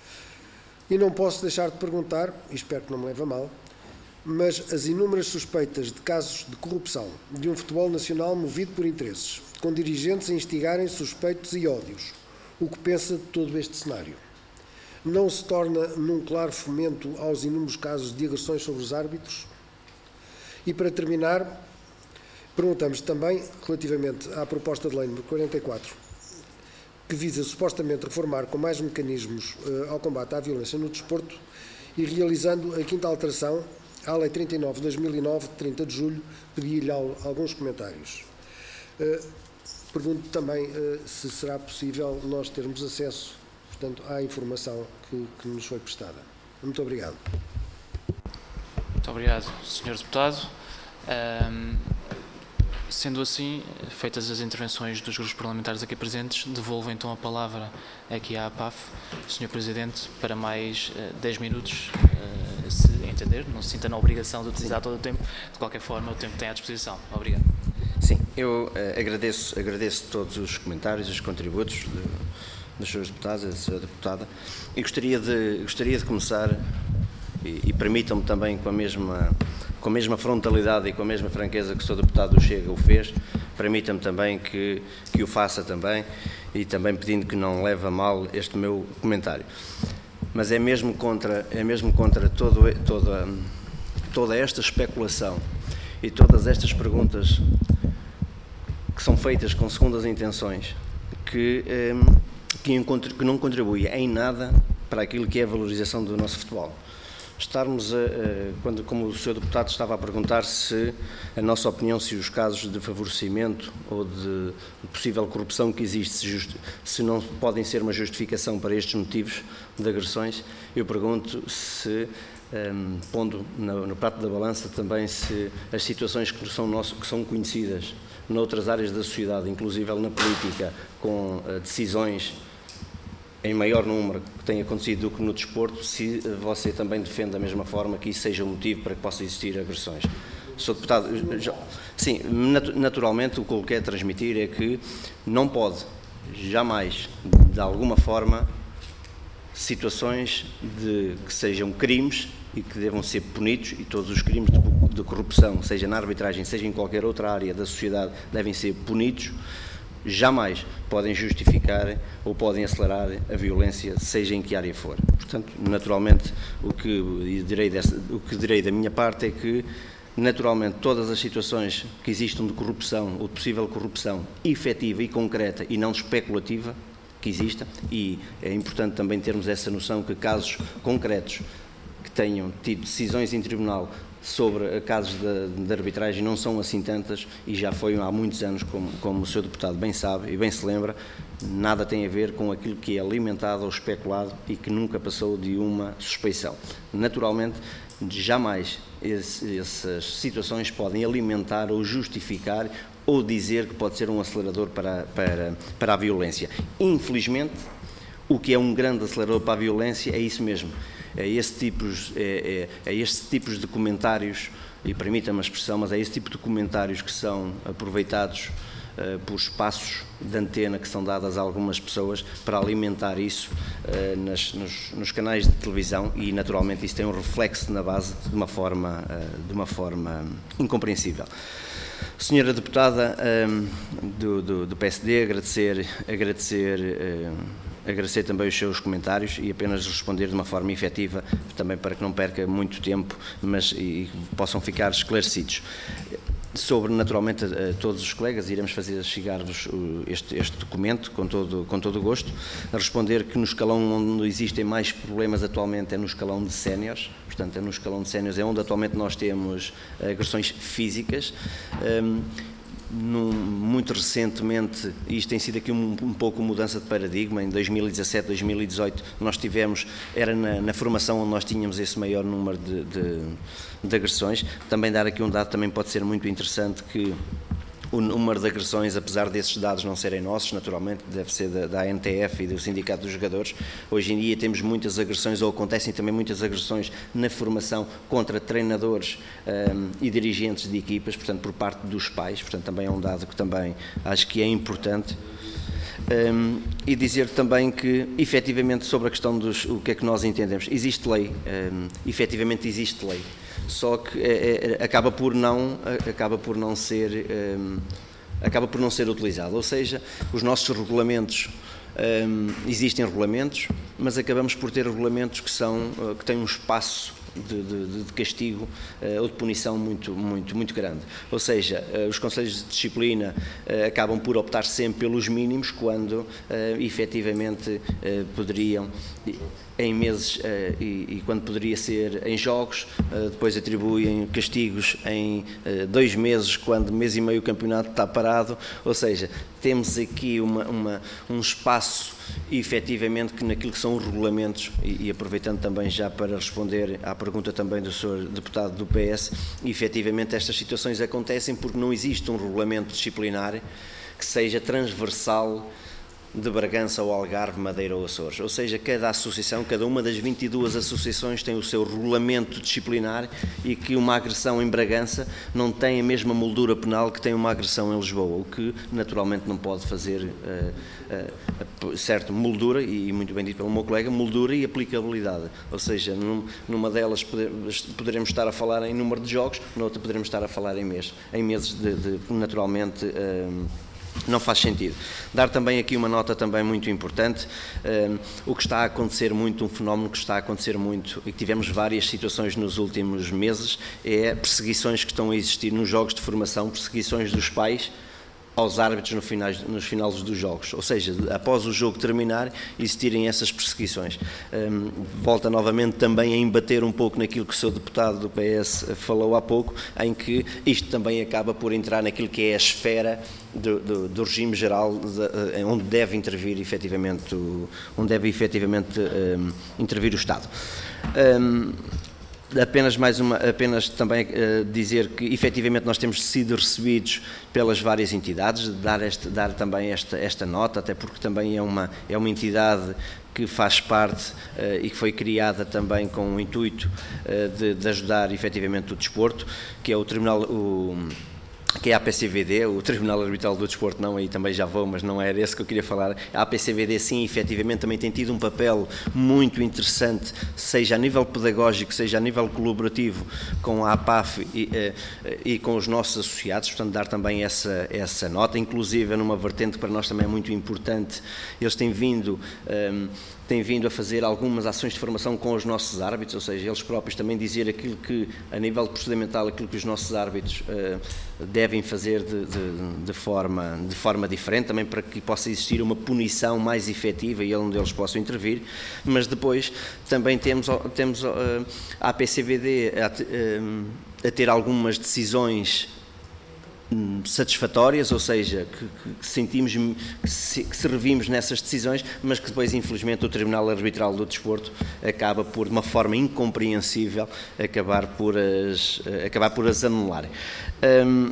S5: E não posso deixar de perguntar, e espero que não me leve a mal, mas as inúmeras suspeitas de casos de corrupção de um futebol nacional movido por interesses, com dirigentes a instigarem suspeitos e ódios, o que pensa de todo este cenário? Não se torna num claro fomento aos inúmeros casos de agressões sobre os árbitros? E para terminar, perguntamos também, relativamente à proposta de lei número quarenta e quatro, que visa supostamente reformar com mais mecanismos uh, ao combate à violência no desporto e realizando a quinta alteração à Lei trinta e nove de dois mil e nove, de trinta de julho, pedi-lhe alguns comentários. Uh, pergunto também uh, se será possível nós termos acesso, portanto, à informação que, que nos foi prestada. Muito obrigado.
S1: Muito obrigado, senhor Deputado. Um, sendo assim, feitas as intervenções dos grupos parlamentares aqui presentes, devolvo então a palavra aqui à A P A F, senhor Presidente, para mais uh, dez minutos, uh, se entender, não se sinta na obrigação de utilizar todo o tempo, de qualquer forma o tempo que tem à disposição. Obrigado.
S2: Sim, eu uh, agradeço, agradeço todos os comentários, os contributos de, dos senhores deputados e da senhora deputada, e gostaria de, gostaria de começar, e, e permitam-me também com a mesma... com a mesma frontalidade e com a mesma franqueza que o senhor Deputado do Chega o fez, permita-me também que, que o faça também, e também pedindo que não leve a mal este meu comentário. Mas é mesmo contra, é mesmo contra todo, toda, toda esta especulação e todas estas perguntas que são feitas com segundas intenções, que, que, que não contribuem em nada para aquilo que é a valorização do nosso futebol. Estarmos, a, a, quando, como o senhor Deputado estava a perguntar se a nossa opinião, se os casos de favorecimento ou de, de possível corrupção que existe, se, just, se não podem ser uma justificação para estes motivos de agressões, eu pergunto se, um, pondo no, no prato da balança também, se as situações que são, nosso, que são conhecidas noutras áreas da sociedade, inclusive na política, com uh, decisões em maior número que tem acontecido do que no desporto, se você também defende da mesma forma que isso seja um motivo para que possa existir agressões. senhor Deputado, já, sim, naturalmente o que eu quero transmitir é que não pode jamais, de alguma forma, situações de que sejam crimes e que devam ser punidos, e todos os crimes de, de corrupção, seja na arbitragem, seja em qualquer outra área da sociedade, devem ser punidos, jamais podem justificar ou podem acelerar a violência, seja em que área for. Portanto, naturalmente, o que direi, dessa, o que direi da minha parte é que, naturalmente, todas as situações que existam de corrupção ou de possível corrupção efetiva e concreta e não especulativa, que exista, e é importante também termos essa noção que casos concretos que tenham tido decisões em tribunal sobre casos de, de arbitragem não são assim tantas, e já foi há muitos anos, como, como o senhor Deputado bem sabe e bem se lembra, nada tem a ver com aquilo que é alimentado ou especulado e que nunca passou de uma suspeição. Naturalmente, jamais esse, essas situações podem alimentar ou justificar ou dizer que pode ser um acelerador para, para, para a violência. Infelizmente, o que é um grande acelerador para a violência é isso mesmo. É esse tipos, é, é, é estes tipos de comentários, e permita-me a expressão, mas é esse tipo de comentários que são aproveitados uh, por espaços de antena que são dados a algumas pessoas para alimentar isso uh, nas, nos, nos canais de televisão, e naturalmente isso tem um reflexo na base de uma forma, uh, de uma forma incompreensível. Senhora Deputada um, do, do, do P S D, agradecer, agradecer uh, Agradecer também os seus comentários e apenas responder de uma forma efetiva, também para que não perca muito tempo, mas e possam ficar esclarecidos. Sobre, naturalmente, a, a todos os colegas, iremos fazer chegar-vos este, este documento com todo, com todo o gosto, a responder que no escalão onde existem mais problemas atualmente é no escalão de séniores, portanto é no escalão de séniores é onde atualmente nós temos agressões físicas. Um, Num, muito recentemente, isto tem sido aqui um, um pouco mudança de paradigma, em dois mil e dezassete, dois mil e dezoito nós tivemos, era na, na formação onde nós tínhamos esse maior número de, de, de agressões. Também dar aqui um dado também pode ser muito interessante, que o número de agressões, apesar desses dados não serem nossos, naturalmente, deve ser da, da A N T F e do Sindicato dos Jogadores, hoje em dia temos muitas agressões, ou acontecem também muitas agressões na formação contra treinadores um, e dirigentes de equipas, portanto, por parte dos pais, portanto, também é um dado que também acho que é importante. Um, e dizer também que, efetivamente, sobre a questão dos, o que é que nós entendemos, existe lei, um, efetivamente existe lei, só que é, é, acaba por não, acaba por não ser, um, acaba por não ser utilizado, ou seja, os nossos regulamentos, um, existem regulamentos, mas acabamos por ter regulamentos que são, que têm um espaço De, de, de castigo uh, ou de punição muito, muito, muito grande. Ou seja, uh, os conselhos de disciplina uh, acabam por optar sempre pelos mínimos, quando uh, efetivamente uh, poderiam, em meses, uh, e, e quando poderia ser em jogos, uh, depois atribuem castigos em uh, dois meses, quando mês e meio o campeonato está parado. Ou seja, temos aqui uma, uma, um espaço, efetivamente, que naquilo que são os regulamentos, e, e aproveitando também já para responder à pergunta também do senhor Deputado do P S, efetivamente estas situações acontecem porque não existe um regulamento disciplinar que seja transversal de Bragança ou Algarve, Madeira ou Açores. Ou seja, cada associação, cada uma das vinte e duas associações tem o seu regulamento disciplinar, e que uma agressão em Bragança não tem a mesma moldura penal que tem uma agressão em Lisboa, o que naturalmente não pode fazer, uh, uh, certo, moldura, e muito bem dito pelo meu colega, moldura e aplicabilidade. Ou seja, num, numa delas poder, poderemos estar a falar em número de jogos, noutra poderemos estar a falar em meses, em meses de, de naturalmente, uh, não faz sentido. Dar também aqui uma nota também muito importante, um, o que está a acontecer muito, um fenómeno que está a acontecer muito, e que tivemos várias situações nos últimos meses, é perseguições que estão a existir nos jogos de formação, perseguições dos pais aos árbitros no finais, nos finais dos jogos, ou seja, após o jogo terminar, existirem essas perseguições. Um, volta novamente também a embater um pouco naquilo que o seu deputado do P S falou há pouco, em que isto também acaba por entrar naquilo que é a esfera do, do, do regime geral, de, onde deve intervir efetivamente, onde deve efetivamente um, intervir o Estado. Um, Apenas mais uma, apenas também uh, dizer que efetivamente nós temos sido recebidos pelas várias entidades, dar, este, dar também esta, esta nota, até porque também é uma, é uma entidade que faz parte uh, e que foi criada também com o intuito uh, de, de ajudar efetivamente o desporto, que é o Tribunal, o, que é a A P C V D, o Tribunal Arbitral do Desporto, não, aí também já vou, mas não era esse que eu queria falar. A A P C V D, sim, efetivamente também tem tido um papel muito interessante, seja a nível pedagógico, seja a nível colaborativo com a APAF e, e com os nossos associados, portanto dar também essa, essa nota, inclusive numa vertente que para nós também é muito importante, eles têm vindo... Um, têm vindo a fazer algumas ações de formação com os nossos árbitros, ou seja, eles próprios também dizer aquilo que, a nível procedimental, aquilo que os nossos árbitros uh, devem fazer de, de, de, forma, de forma diferente, também para que possa existir uma punição mais efetiva e onde eles possam intervir, mas depois também temos, temos uh, a A P C V D a, uh, a ter algumas decisões satisfatórias, ou seja, que, que sentimos que, se, que servimos nessas decisões, mas que depois infelizmente o Tribunal Arbitral do Desporto acaba por, de uma forma incompreensível, acabar por as, acabar por as anular. Um,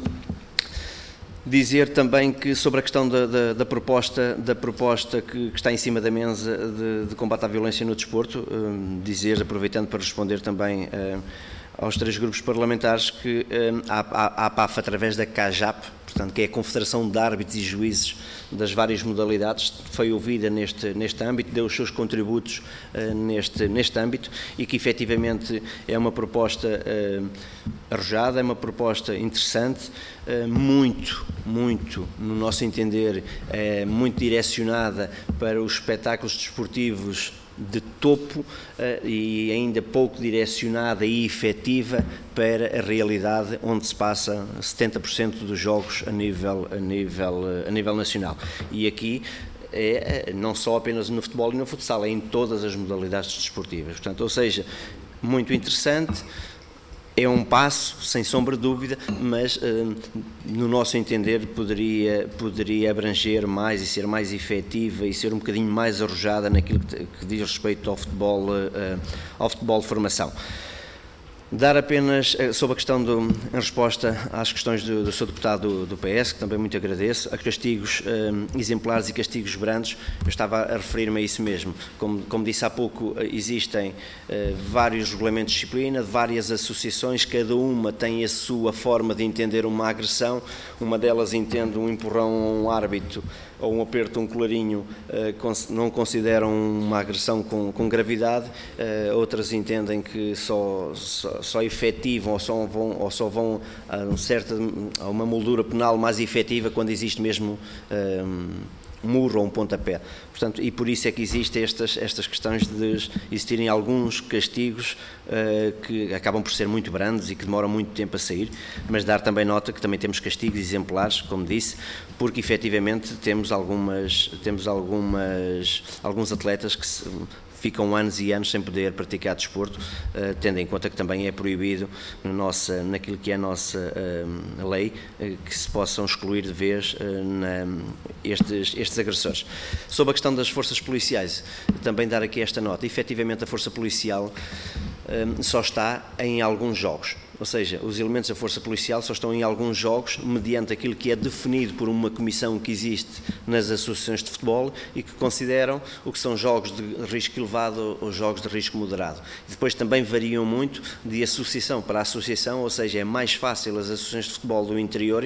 S2: Dizer também que sobre a questão da, da, da proposta, da proposta que, que está em cima da mesa de, de combate à violência no desporto, um, dizer, aproveitando para responder também uh, aos três grupos parlamentares, que um, a, a, a APAF, através da CAJAP, portanto, que é a Confederação de Árbitros e Juízes das várias modalidades, foi ouvida neste, neste âmbito, deu os seus contributos uh, neste, neste âmbito e que efetivamente é uma proposta uh, arrojada, é uma proposta interessante, uh, muito, muito, no nosso entender, uh, muito direcionada para os espetáculos desportivos de topo uh, e ainda pouco direcionada e efetiva para a realidade onde se passa setenta por cento dos jogos a nível, a nível, a nível nacional. E aqui é não só apenas no futebol e no futsal, é em todas as modalidades desportivas. Portanto, ou seja, muito interessante. É um passo, sem sombra de dúvida, mas no nosso entender poderia, poderia abranger mais e ser mais efetiva e ser um bocadinho mais arrojada naquilo que, que diz respeito ao futebol, ao futebol de formação. Dar apenas, sobre a questão, do, em resposta às questões do, do seu deputado do, do P S, que também muito agradeço, a castigos um, exemplares e castigos brandos, eu estava a referir-me a isso mesmo. Como, como disse há pouco, existem uh, vários regulamentos de disciplina, várias associações, cada uma tem a sua forma de entender uma agressão, uma delas entende um empurrão a um árbitro ou um aperto, um colarinho, não consideram uma agressão com, com gravidade, outras entendem que só, só, só efetivam ou só vão, ou só vão a, um certa, a uma moldura penal mais efetiva quando existe mesmo um murro ou um pontapé. Portanto, e por isso é que existem estas, estas questões de existirem alguns castigos uh, que acabam por ser muito brandos e que demoram muito tempo a sair, mas dar também nota que também temos castigos exemplares, como disse, porque efetivamente temos algumas, temos algumas, alguns atletas que se, ficam anos e anos sem poder praticar desporto, uh, tendo em conta que também é proibido no nossa, naquilo que é a nossa uh, lei, uh, que se possam excluir de vez uh, na, estes, estes agressores. Sobre a questão das forças policiais, também dar aqui esta nota. Efetivamente a força policial uh, só está em alguns jogos. Ou seja, os elementos da força policial só estão em alguns jogos mediante aquilo que é definido por uma comissão que existe nas associações de futebol e que consideram o que são jogos de risco elevado ou jogos de risco moderado. Depois também variam muito de associação para associação, ou seja, é mais fácil as associações de futebol do interior,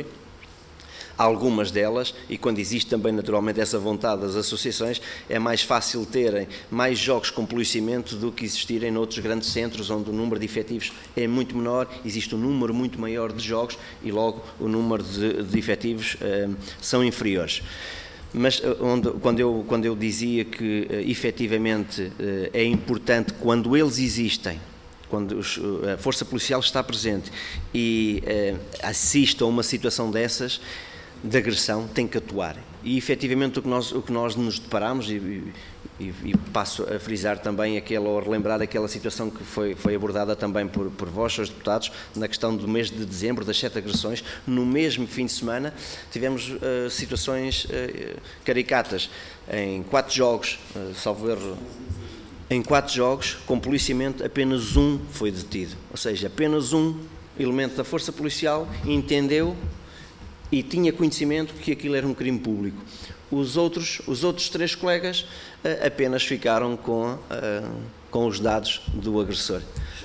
S2: algumas delas, e quando existe também naturalmente essa vontade das associações, é mais fácil terem mais jogos com policiamento do que existirem noutros grandes centros onde o número de efetivos é muito menor, existe um número muito maior de jogos e logo o número de, de efetivos eh, são inferiores. Mas onde, quando, eu, quando eu dizia que eh, efetivamente eh, é importante quando eles existem, quando os, a força policial está presente e eh, assiste a uma situação dessas, de agressão tem que atuar. E efetivamente o que nós, o que nós nos deparamos, e, e, e passo a frisar também aquela, ou relembrar aquela situação que foi, foi abordada também por, por vós, senhores deputados, na questão do mês de dezembro, das sete agressões, no mesmo fim de semana tivemos uh, situações uh, caricatas. Em quatro jogos, uh, salvo erro, em quatro jogos, com policiamento, apenas um foi detido. Ou seja, apenas um elemento da força policial entendeu e tinha conhecimento que aquilo era um crime público. Os outros, os outros três colegas uh, apenas ficaram com, uh, com os dados do agressor.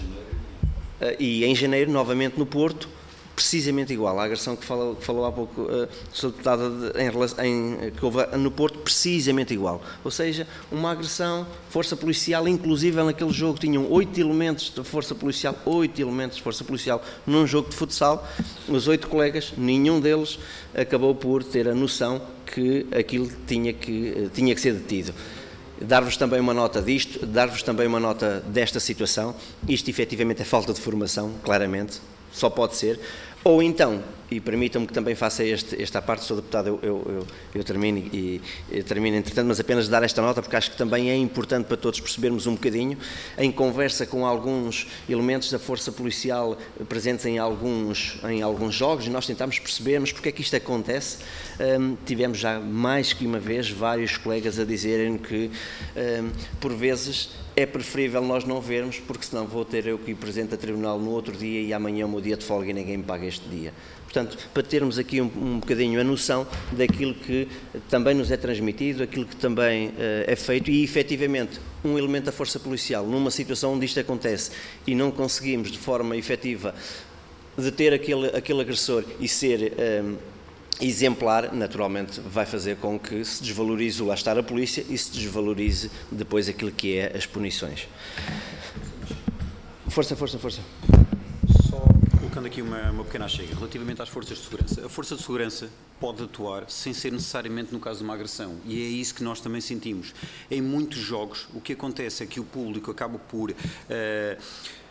S2: Uh, e em janeiro, novamente no Porto, precisamente igual. A agressão que falou, que falou há pouco uh, Sra Deputada de, em, em, que houve no Porto, precisamente igual. Ou seja, uma agressão, força policial, inclusive naquele jogo tinham oito elementos de força policial, oito elementos de força policial num jogo de futsal. Os oito colegas, nenhum deles acabou por ter a noção que aquilo tinha que, tinha que ser detido. Dar-vos também uma nota disto, dar-vos também uma nota desta situação. Isto efetivamente é falta de formação, claramente, só pode ser. Ou então, e permitam-me que também faça este, esta parte, Sr Deputado, eu, eu, eu, eu termino e eu termino entretanto, mas apenas dar esta nota, porque acho que também é importante para todos percebermos um bocadinho, em conversa com alguns elementos da Força Policial presentes em alguns, em alguns jogos, e nós tentámos percebermos porque é que isto acontece. Um, tivemos já mais que uma vez vários colegas a dizerem que, um, por vezes, é preferível nós não vermos, porque senão vou ter eu que ir presente a tribunal no outro dia e amanhã é o meu dia de folga e ninguém me paga este dia. Portanto, para termos aqui um, um bocadinho a noção daquilo que também nos é transmitido, aquilo que também uh, é feito e, efetivamente, um elemento da Força Policial, numa situação onde isto acontece e não conseguimos, de forma efetiva, deter aquele, aquele agressor e ser um, exemplar, naturalmente vai fazer com que se desvalorize o lá estar a polícia e se desvalorize depois aquilo que é as punições. Força, força, força.
S6: Só colocando aqui uma, uma pequena chega, relativamente às forças de segurança. A força de segurança pode atuar sem ser necessariamente no caso de uma agressão, e é isso que nós também sentimos. Em muitos jogos, o que acontece é que o público acaba por uh,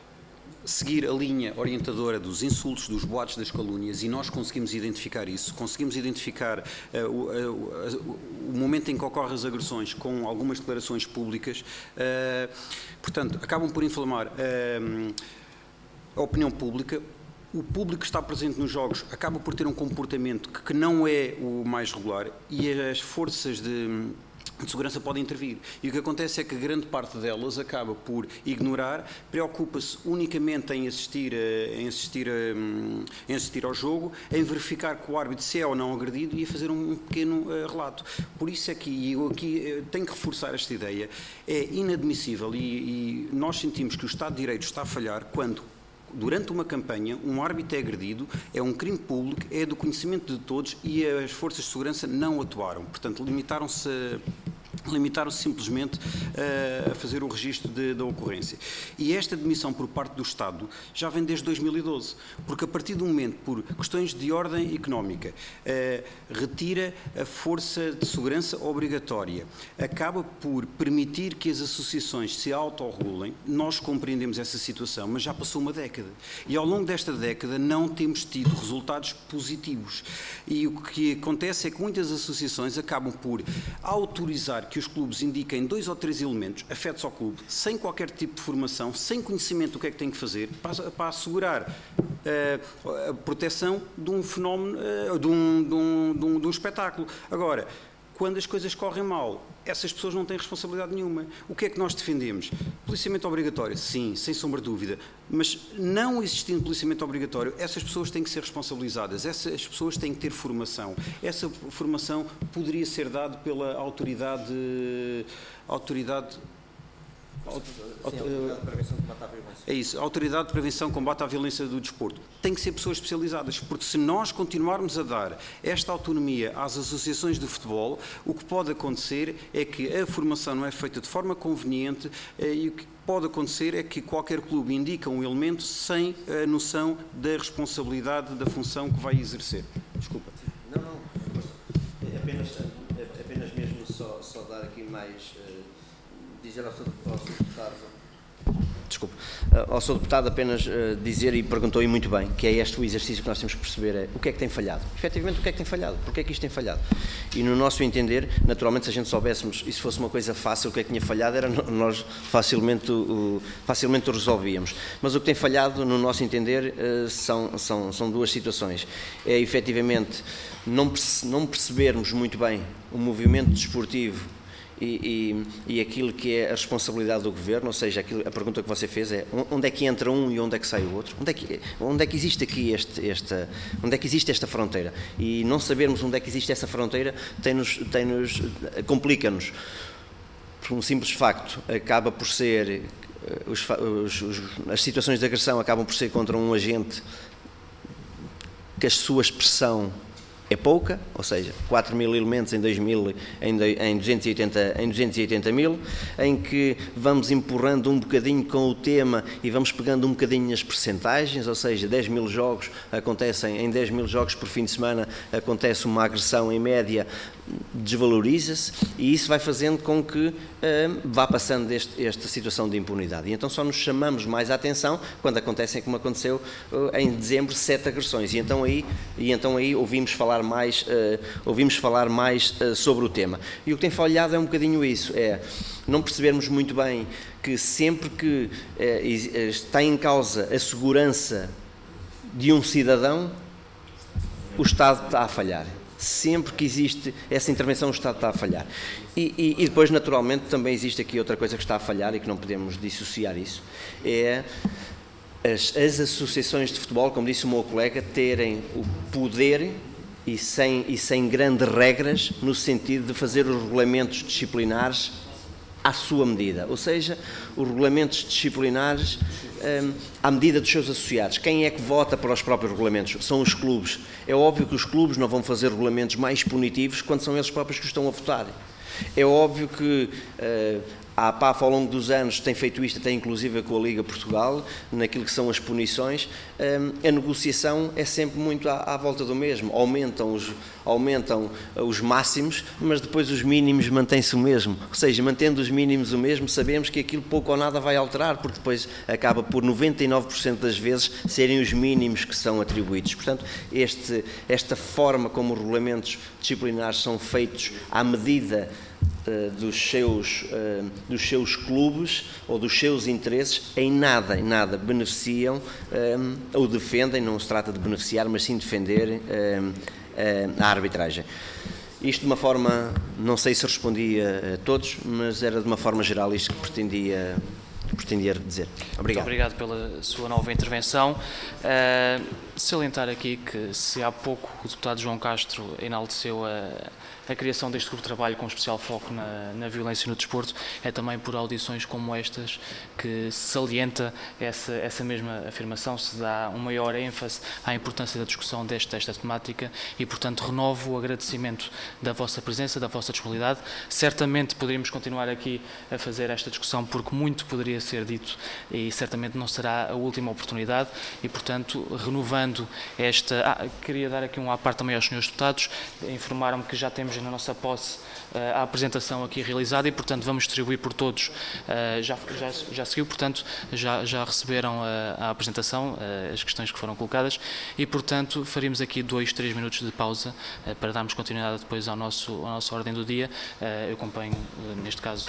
S6: seguir a linha orientadora dos insultos, dos boatos, das calúnias, e nós conseguimos identificar isso, conseguimos identificar uh, o, uh, o momento em que ocorrem as agressões com algumas declarações públicas, uh, portanto, acabam por inflamar uh, a opinião pública. O público que está presente nos jogos acaba por ter um comportamento que, que não é o mais regular, e as forças de de segurança podem intervir. E o que acontece é que grande parte delas acaba por ignorar, preocupa-se unicamente em assistir, a, em, assistir a, em assistir ao jogo, em verificar que o árbitro se é ou não agredido e a fazer um pequeno uh, relato. Por isso é que, e eu aqui uh, tenho que reforçar esta ideia, é inadmissível e, e nós sentimos que o Estado de Direito está a falhar quando, durante uma campanha, um árbitro é agredido, é um crime público, é do conhecimento de todos e as forças de segurança não atuaram. Portanto, limitaram-se limitaram-se simplesmente uh, a fazer o registro de, da ocorrência. E esta demissão por parte do Estado já vem desde dois mil e doze, porque a partir do momento, por questões de ordem económica, uh, retira a força de segurança obrigatória, acaba por permitir que as associações se autorregulem. Nós compreendemos essa situação, mas já passou uma década. E ao longo desta década não temos tido resultados positivos. E o que acontece é que muitas associações acabam por autorizar que os clubes indiquem dois ou três elementos afetos ao clube, sem qualquer tipo de formação, sem conhecimento do que é que têm que fazer, para, para assegurar uh, a proteção de um fenómeno, uh, de, um, de, um, de, um, de um espetáculo. Agora, quando as coisas correm mal, essas pessoas não têm responsabilidade nenhuma. O que é que nós defendemos? Policiamento obrigatório, sim, sem sombra de dúvida, mas não existindo policiamento obrigatório, essas pessoas têm que ser responsabilizadas, essas pessoas têm que ter formação. Essa formação poderia ser dada pela autoridade... autoridade
S2: Autoridade de Prevenção de Combate à Violência.
S6: É isso, a Autoridade de Prevenção e Combate à Violência do Desporto. Tem que ser pessoas especializadas, porque se nós continuarmos a dar esta autonomia às associações de futebol, o que pode acontecer é que a formação não é feita de forma conveniente e o que pode acontecer é que qualquer clube indica um elemento sem a noção da responsabilidade da função que vai exercer. Desculpa.
S2: Não, não, é apenas, é apenas mesmo só, só dar aqui mais... dizer ao seu deputado desculpe, ao senhor Deputado apenas uh, dizer, e perguntou aí muito bem, que é este o exercício que nós temos que perceber, é o que é que tem falhado. Efetivamente, o que é que tem falhado? Porquê é que isto tem falhado? E no nosso entender, naturalmente, se a gente soubéssemos, e se fosse uma coisa fácil, o que é que tinha falhado, era nós facilmente o, facilmente o resolvíamos. Mas o que tem falhado, no nosso entender, uh, são, são, são duas situações. É, efetivamente, não, perce, não percebermos muito bem o movimento desportivo E, e, e aquilo que é a responsabilidade do Governo, ou seja, aquilo, a pergunta que você fez é onde é que entra um e onde é que sai o outro? Onde é que, onde é que existe aqui este, esta, onde é que existe esta fronteira? E não sabermos onde é que existe essa fronteira tem-nos, tem-nos, complica-nos. Por um simples facto, acaba por ser, os, os, os, as situações de agressão acabam por ser contra um agente que a sua expressão é pouca, ou seja, quatro mil elementos em, dois mil, em, em, duzentos e oitenta, em duzentos e oitenta mil, em que vamos empurrando um bocadinho com o tema e vamos pegando um bocadinho nas percentagens, ou seja, dez mil jogos acontecem, em dez mil jogos por fim de semana acontece uma agressão em média, desvaloriza-se e isso vai fazendo com que uh, vá passando este, esta situação de impunidade. E então só nos chamamos mais a atenção quando acontecem, como aconteceu uh, em dezembro, sete agressões. E então aí, e então aí ouvimos falar mais, uh, ouvimos falar mais uh, sobre o tema. E o que tem falhado é um bocadinho isso, é não percebermos muito bem que sempre que uh, está em causa a segurança de um cidadão, o Estado está a falhar. Sempre que existe essa intervenção, o Estado está a falhar. E, e, e depois, naturalmente, também existe aqui outra coisa que está a falhar e que não podemos dissociar isso, é as, as associações de futebol, como disse o meu colega, terem o poder e sem, e sem grandes regras no sentido de fazer os regulamentos disciplinares à sua medida, ou seja, os regulamentos disciplinares um, à medida dos seus associados. Quem é que vota para os próprios regulamentos? São os clubes. É óbvio que os clubes não vão fazer regulamentos mais punitivos quando são eles próprios que estão a votar. É óbvio que uh, a APAF, ao longo dos anos, tem feito isto, até inclusive com a Liga Portugal, naquilo que são as punições. Um, a negociação é sempre muito à, à volta do mesmo. Aumentam os, aumentam os máximos, mas depois os mínimos mantêm-se o mesmo. Ou seja, mantendo os mínimos o mesmo, sabemos que aquilo pouco ou nada vai alterar, porque depois acaba por noventa e nove por cento das vezes serem os mínimos que são atribuídos. Portanto, este, esta forma como os regulamentos disciplinares são feitos à medida Dos seus, dos seus clubes ou dos seus interesses, em nada, em nada beneficiam ou defendem, não se trata de beneficiar, mas sim defender a arbitragem. Isto de uma forma, não sei se respondia a todos, mas era de uma forma geral isto que pretendia, que pretendia dizer. Obrigado.
S1: Muito obrigado pela sua nova intervenção. Uh, salientar aqui que se há pouco o deputado João Castro enalteceu a A criação deste grupo de trabalho com especial foco na, na violência no desporto é também por audições como estas que salienta essa, essa mesma afirmação, se dá um maior ênfase à importância da discussão desta, desta temática e, portanto, renovo o agradecimento da vossa presença, da vossa disponibilidade. Certamente poderíamos continuar aqui a fazer esta discussão porque muito poderia ser dito e certamente não será a última oportunidade e, portanto, renovando esta... Ah, queria dar aqui um à parte também aos senhores deputados, informaram-me que já temos na nossa posse a apresentação aqui realizada e, portanto, vamos distribuir por todos. Já, já, já seguiu, portanto, já, já receberam a, a apresentação, as questões que foram colocadas e, portanto, faríamos aqui dois, três minutos de pausa para darmos continuidade depois ao nosso, à nossa ordem do dia. Eu acompanho, neste caso...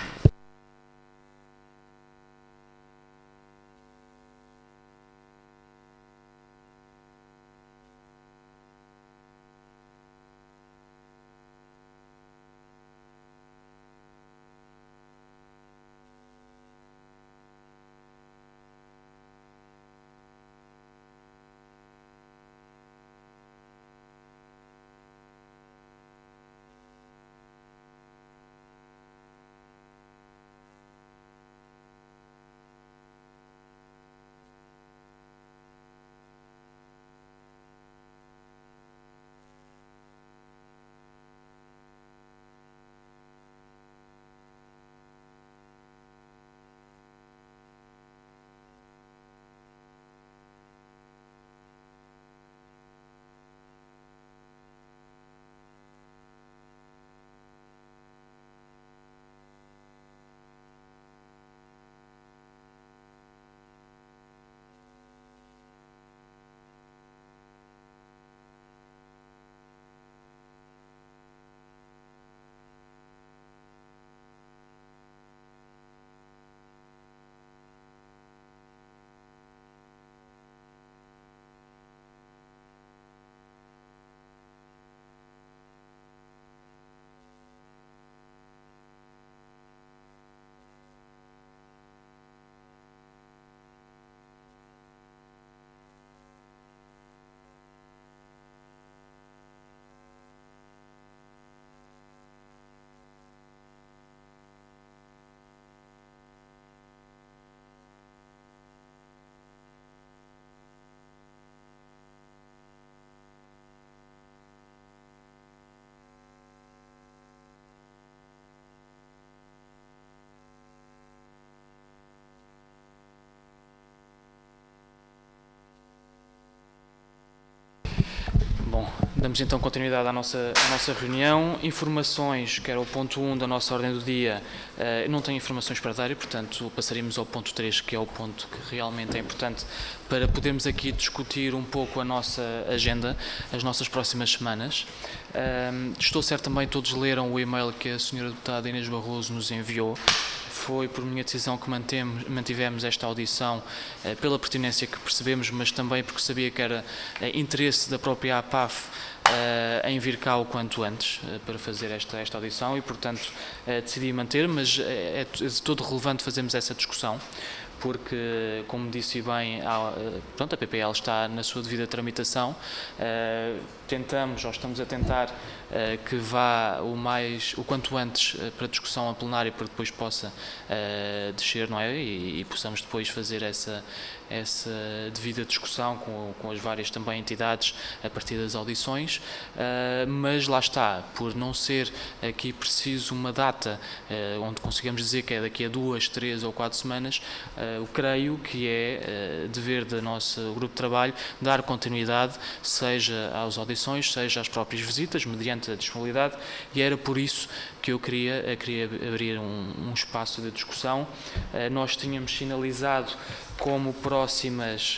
S1: Damos então continuidade à nossa, à nossa reunião. Informações, que era o ponto um da nossa ordem do dia, uh, não tenho informações para dar e, portanto, passaremos ao ponto três, que é o ponto que realmente é importante para podermos aqui discutir um pouco a nossa agenda, as nossas próximas semanas. Uh, estou certo também todos leram o e-mail que a senhora deputada Inês Barroso nos enviou. Foi por minha decisão que mantemos, mantivemos esta audição eh, pela pertinência que percebemos, mas também porque sabia que era eh, interesse da própria A P A F eh, em vir cá o quanto antes eh, para fazer esta, esta audição e, portanto, eh, decidi manter, mas é, é de todo relevante fazermos essa discussão, porque, como disse bem, a, pronto, a P P L está na sua devida tramitação. Uh, tentamos, ou estamos a tentar, uh, que vá o, mais, o quanto antes uh, para discussão a plenário, para que depois possa uh, descer, não é? E, e possamos depois fazer essa, essa devida discussão com, com as várias também entidades a partir das audições. Uh, mas lá está, por não ser aqui preciso uma data uh, onde consigamos dizer que é daqui a duas, três ou quatro semanas, uh, eu creio que é uh, dever do nosso grupo de trabalho dar continuidade, seja às audições, seja às próprias visitas, mediante a disponibilidade, e era por isso que eu queria, uh, queria abrir um, um espaço de discussão. Uh, nós tínhamos sinalizado como próximas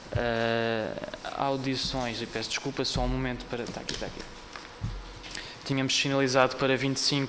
S1: uh, audições, e peço desculpa, só um momento para... Está aqui, está aqui. Tínhamos sinalizado para vinte e cinco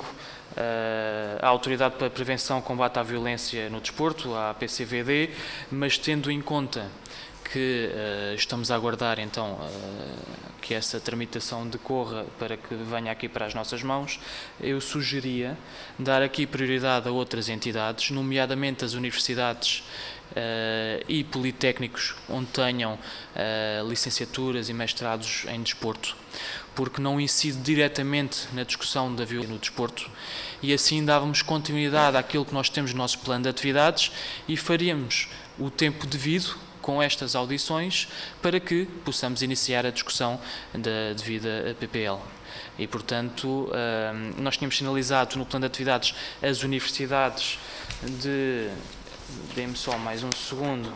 S1: Uh, a Autoridade para a Prevenção e Combate à Violência no Desporto, a P C V D, mas tendo em conta que uh, estamos a aguardar então uh, que essa tramitação decorra para que venha aqui para as nossas mãos, eu sugeria dar aqui prioridade a outras entidades, nomeadamente as universidades uh, e politécnicos onde tenham uh, licenciaturas e mestrados em desporto, porque não incide diretamente na discussão da violência no desporto, e assim dávamos continuidade àquilo que nós temos no nosso plano de atividades e faríamos o tempo devido com estas audições para que possamos iniciar a discussão da devida P P L. E, portanto, nós tínhamos sinalizado no plano de atividades as universidades de... Dê-me só mais um segundo...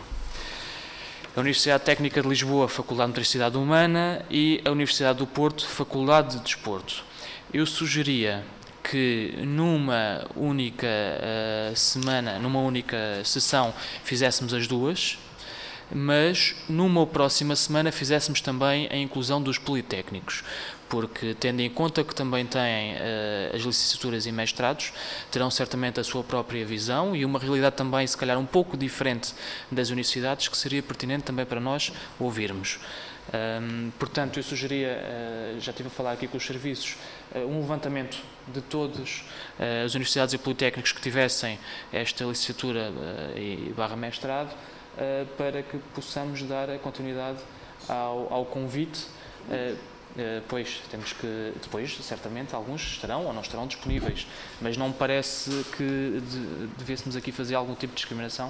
S1: a Universidade Técnica de Lisboa, Faculdade de Motricidade Humana, e a Universidade do Porto, Faculdade de Desporto. Eu sugeria que numa única uh, semana, numa única sessão, fizéssemos as duas, mas numa próxima semana fizéssemos também a inclusão dos politécnicos, porque, tendo em conta que também têm uh, as licenciaturas e mestrados, terão certamente a sua própria visão e uma realidade também, se calhar, um pouco diferente das universidades, que seria pertinente também para nós ouvirmos. Um, portanto, eu sugeria, uh, já estive a falar aqui com os serviços, uh, um levantamento de todas uh, as universidades e politécnicos que tivessem esta licenciatura uh, e barra mestrado, uh, para que possamos dar a continuidade ao, ao convite. Uh, Uh, pois, temos que, depois, certamente, alguns estarão ou não estarão disponíveis, mas não me parece que de, devêssemos aqui fazer algum tipo de discriminação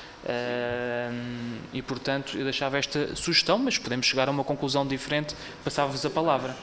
S1: uh, e, portanto, eu deixava esta sugestão, mas podemos chegar a uma conclusão diferente, passava-vos a palavra.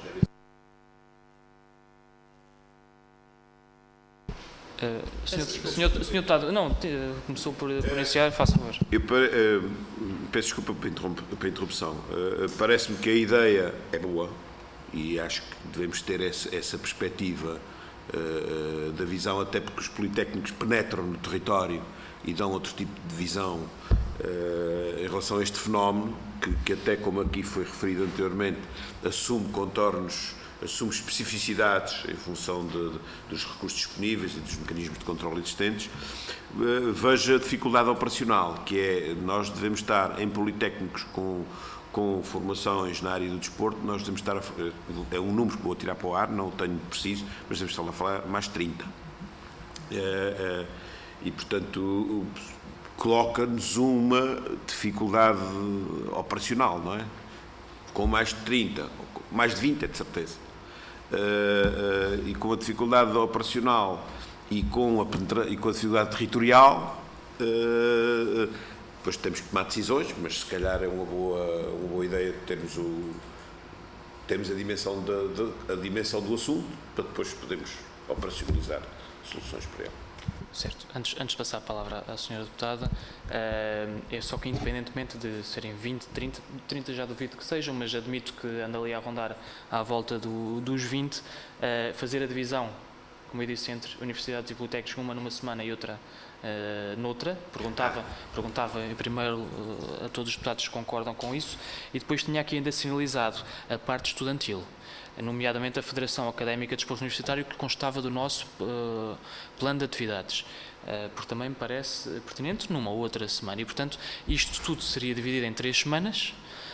S1: Uh, senhor, senhor, senhor Deputado, não, começou por, por iniciar, faça favor.
S4: Eu uh, peço desculpa pela interrupção. Uh, Parece-me que a ideia é boa e acho que devemos ter essa, essa perspectiva uh, da visão, até porque os politécnicos penetram no território e dão outro tipo de visão uh, em relação a este fenómeno, que, que até, como aqui foi referido anteriormente, assume contornos, assume especificidades em função de, de, dos recursos disponíveis e dos mecanismos de controle existentes. Uh, veja a dificuldade operacional, que é, nós devemos estar em politécnicos com, com formações na área do desporto, nós devemos estar, a, é um número que vou tirar para o ar, não o tenho preciso, mas devemos estar a falar mais de trinta. Uh, uh, e, portanto, coloca-nos uma dificuldade operacional, não é? Com mais de trinta, mais de vinte, é de certeza. Uh, uh, e com a dificuldade operacional e com a, penetra- e com a dificuldade territorial, uh, uh, depois temos que tomar decisões, mas se calhar é uma boa, uma boa ideia termos, o, termos a, dimensão de, de, a dimensão do assunto para depois podermos operacionalizar soluções para ele.
S1: Certo. Antes, antes de passar a palavra à senhora deputada, uh, é só que independentemente de serem vinte, trinta, trinta já duvido que sejam, mas admito que anda ali a rondar à volta do, dos vinte, uh, fazer a divisão, como eu disse, entre universidades e politécnicos, uma numa semana e outra uh, noutra. Perguntava, perguntava primeiro uh, a todos os deputados se concordam com isso, e depois tinha aqui ainda sinalizado a parte estudantil, nomeadamente a Federação Académica de Desporto Universitário, que constava do nosso uh, plano de atividades, uh, porque também me parece pertinente numa outra semana, e portanto isto tudo seria dividido em três semanas,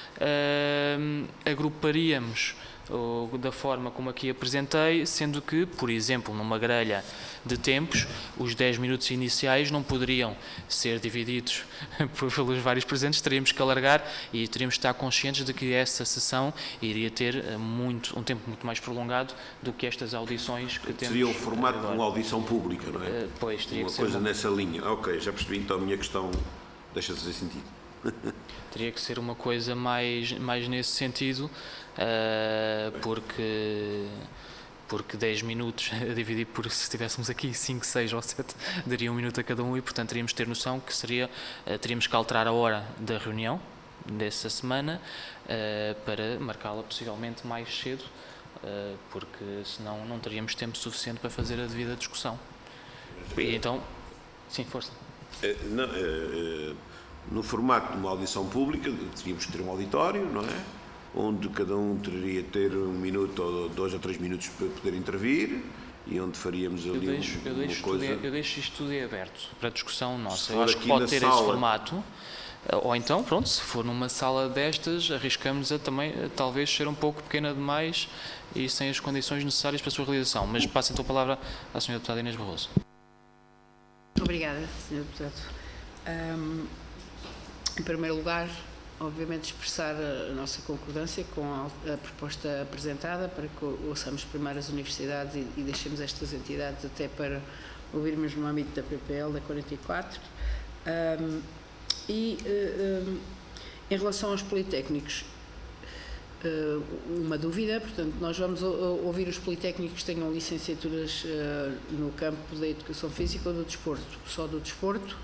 S1: uh, agruparíamos uh, da forma como aqui apresentei, sendo que, por exemplo, numa grelha de tempos, os dez minutos iniciais não poderiam ser divididos pelos vários presentes, teríamos que alargar e teríamos que estar conscientes de que essa sessão iria ter muito, um tempo muito mais prolongado do que estas audições que temos.
S4: Seria o formato agora de uma audição pública, não é?
S1: Uh, pois, teria
S4: uma
S1: que ser
S4: coisa
S1: uma...
S4: nessa linha. Ok, já percebi, então a minha questão deixa de fazer sentido.
S1: Teria que ser uma coisa mais, mais nesse sentido, uh, porque... porque dez minutos a dividir por, se estivéssemos aqui cinco, seis ou sete, daria um minuto a cada um, e portanto teríamos de ter noção que seria, teríamos que alterar a hora da reunião dessa semana uh, para marcá-la possivelmente mais cedo, uh, porque senão não teríamos tempo suficiente para fazer a devida discussão. E então, sim, força.
S4: Não, no formato de uma audição pública, teríamos que ter um auditório, não é? Onde cada um teria de ter um minuto ou dois ou três minutos para poder intervir, e onde faríamos ali
S1: eu deixo,
S4: uma,
S1: eu deixo
S4: uma coisa...
S1: Tudo, eu deixo isto tudo aberto para discussão nossa.
S4: Eu
S1: acho que pode ter
S4: sala...
S1: esse formato, ou então, pronto, se for numa sala destas, arriscamos a também, a, talvez, ser um pouco pequena demais e sem as condições necessárias para a sua realização. Mas passo então a palavra à senhora deputada Inês Barroso.
S3: Obrigada, senhor Deputado. Um, em primeiro lugar, obviamente expressar a nossa concordância com a, a proposta apresentada, para que ouçamos primeiro as universidades e, e deixemos estas entidades até para ouvirmos no âmbito da P P L, da quarenta e quatro. Um, e um, em relação aos politécnicos, uh, uma dúvida, portanto, nós vamos ouvir os politécnicos que tenham licenciaturas uh, no campo da educação física ou do desporto, só do desporto,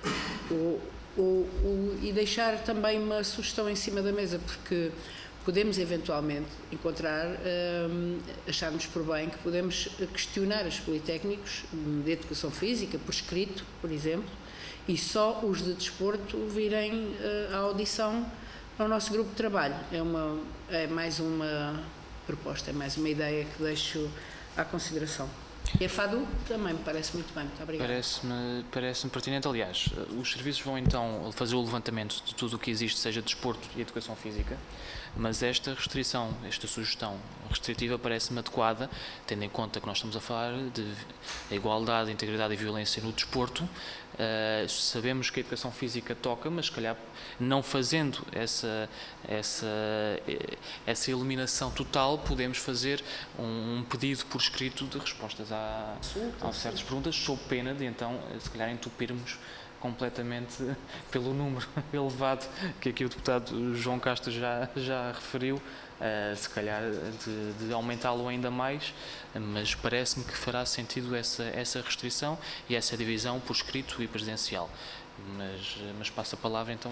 S3: ou O, o, e deixar também uma sugestão em cima da mesa, porque podemos eventualmente encontrar, um, acharmos por bem que podemos questionar os politécnicos de educação física, por escrito, por exemplo, e só os de desporto virem uh, à audição ao nosso grupo de trabalho. É, uma, é mais uma proposta, é mais uma ideia que deixo à consideração. E a FADU também me parece muito bem. Muito obrigada.
S1: Parece-me parece-me pertinente. Aliás, os serviços vão então fazer o levantamento de tudo o que existe, seja desporto e educação física, mas esta restrição, esta sugestão restritiva parece-me adequada, tendo em conta que nós estamos a falar de igualdade, integridade e violência no desporto. Uh, sabemos que a educação física toca, mas se calhar não fazendo essa, essa, essa eliminação total, podemos fazer um, um pedido por escrito de respostas a, a certas perguntas, sob pena de então, se calhar, entupirmos completamente pelo número elevado que aqui o deputado João Castro já, já referiu, uh, se calhar de, de aumentá-lo ainda mais, mas parece-me que fará sentido essa, essa restrição e essa divisão por escrito e presencial. Mas, mas passo a palavra então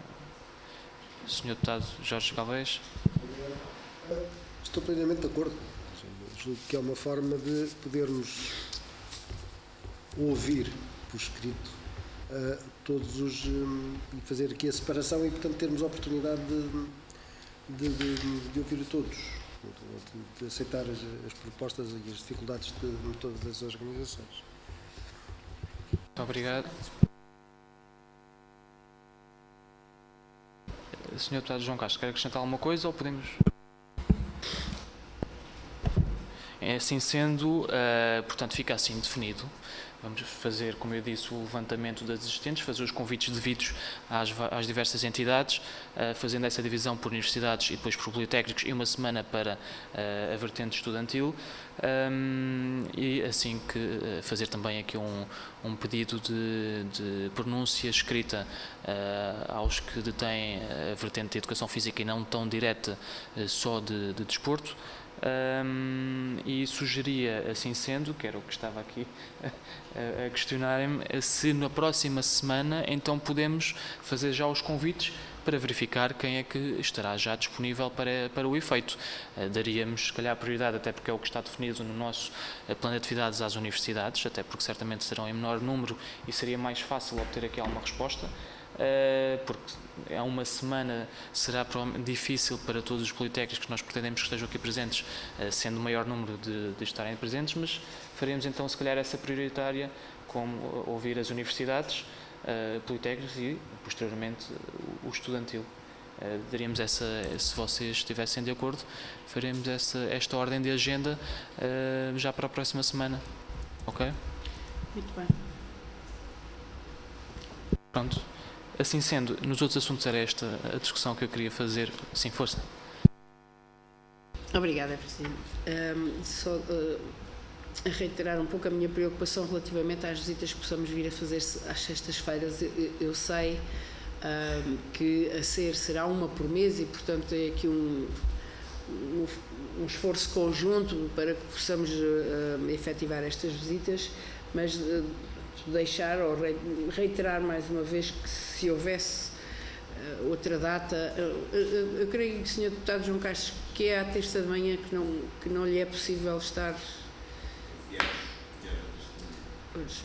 S1: ao senhor deputado Jorge Galvez.
S5: Estou plenamente de acordo. Julgo que é uma forma de podermos ouvir por escrito Uh, todos os um, e fazer aqui a separação e, portanto, termos a oportunidade de, de, de, de ouvir todos, de, de aceitar as, as propostas e as dificuldades de, de todas as organizações.
S1: Muito obrigado. senhor Deputado João Castro, quer acrescentar alguma coisa ou podemos... É assim sendo, uh, portanto, fica assim definido. Vamos fazer, como eu disse, o levantamento das existentes, fazer os convites devidos às, às diversas entidades, uh, fazendo essa divisão por universidades e depois por politécnicos e uma semana para uh, a vertente estudantil, um, e assim que uh, fazer também aqui um, um pedido de, de pronúncia escrita uh, aos que detêm a vertente de educação física e não tão direta uh, só de, de desporto, Um, e sugeria, assim sendo, que era o que estava aqui a, a questionarem-me, se na próxima semana então podemos fazer já os convites para verificar quem é que estará já disponível para, para o efeito. Uh, daríamos, se calhar, prioridade, até porque é o que está definido no nosso uh, plano de atividades às universidades, até porque certamente serão em menor número e seria mais fácil obter aqui alguma resposta. Uh, porque há uma semana será provavelmente difícil para todos os politécnicos que nós pretendemos que estejam aqui presentes, uh, sendo o maior número de, de estarem presentes, mas faremos então se calhar essa prioritária, como ouvir as universidades, uh, politécnicos e posteriormente o estudantil. Uh, daríamos essa, se vocês estivessem de acordo, faremos essa, esta ordem de agenda uh, já para a próxima semana. Ok?
S3: Muito bem.
S1: Pronto. Assim sendo, nos outros assuntos era esta a discussão que eu queria fazer. Sim, força.
S3: Obrigada, Presidente. Um, só uh, a reiterar um pouco a minha preocupação relativamente às visitas que possamos vir a fazer às sextas-feiras. Eu, eu sei um, que a SER será uma por mês e, portanto, é aqui um, um, um esforço conjunto para que possamos uh, efetivar estas visitas, mas uh, deixar ou reiterar mais uma vez que se houvesse uh, outra data, uh, uh, eu creio que o senhor Deputado João Castro, que é à terça de manhã que não, que não lhe é possível estar. Pois.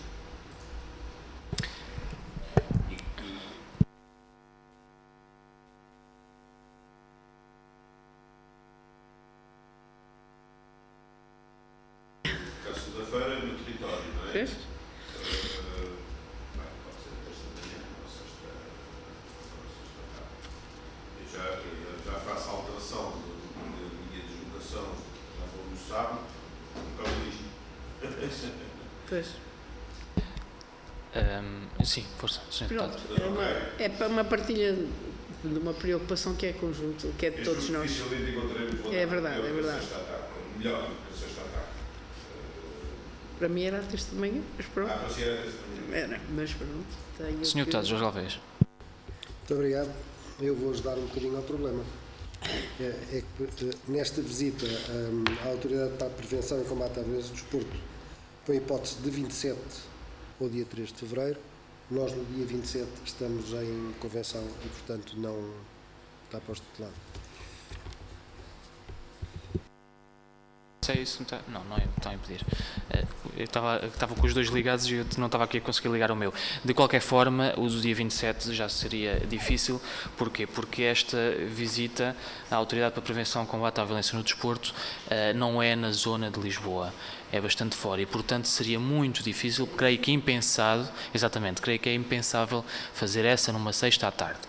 S4: A segunda-feira é no território, não é?
S3: Pois?
S4: Já faço a alteração do dia de deslocação, já vou no sábado, por causa disto.
S3: Pois.
S1: Um, sim, força, senhor
S3: Pronto,
S1: Deputado.
S3: é, uma, é para uma partilha de uma preocupação que é conjunto, que é de todos nós. É verdade, é verdade.
S4: Melhor do que sexta à tarde.
S3: Para mim era a terça de manhã, mas pronto.
S4: Ah, para si era a terça de manhã.
S3: Era, mas pronto. Tenho
S1: senhor
S3: que...
S1: Deputado Jorge Alveias.
S5: Muito obrigado. Eu vou ajudar um bocadinho ao problema. É, é que nesta visita um, à Autoridade para a Prevenção e Combate à Violência do Desporto foi a hipótese de vinte e sete ao dia três de fevereiro. Nós no dia vinte e sete estamos em convenção e, portanto, não está posto de lado.
S1: Sei isso, não, não é, está a impedir. Eu estava, estava com os dois ligados e eu não estava aqui a conseguir ligar o meu. De qualquer forma, o do dia vinte e sete já seria difícil. Porquê? Porque esta visita à Autoridade para a Prevenção e Combate à Violência no Desporto não é na zona de Lisboa, é bastante fora e, portanto, seria muito difícil, creio que impensado, exatamente, creio que é impensável fazer essa numa sexta à tarde.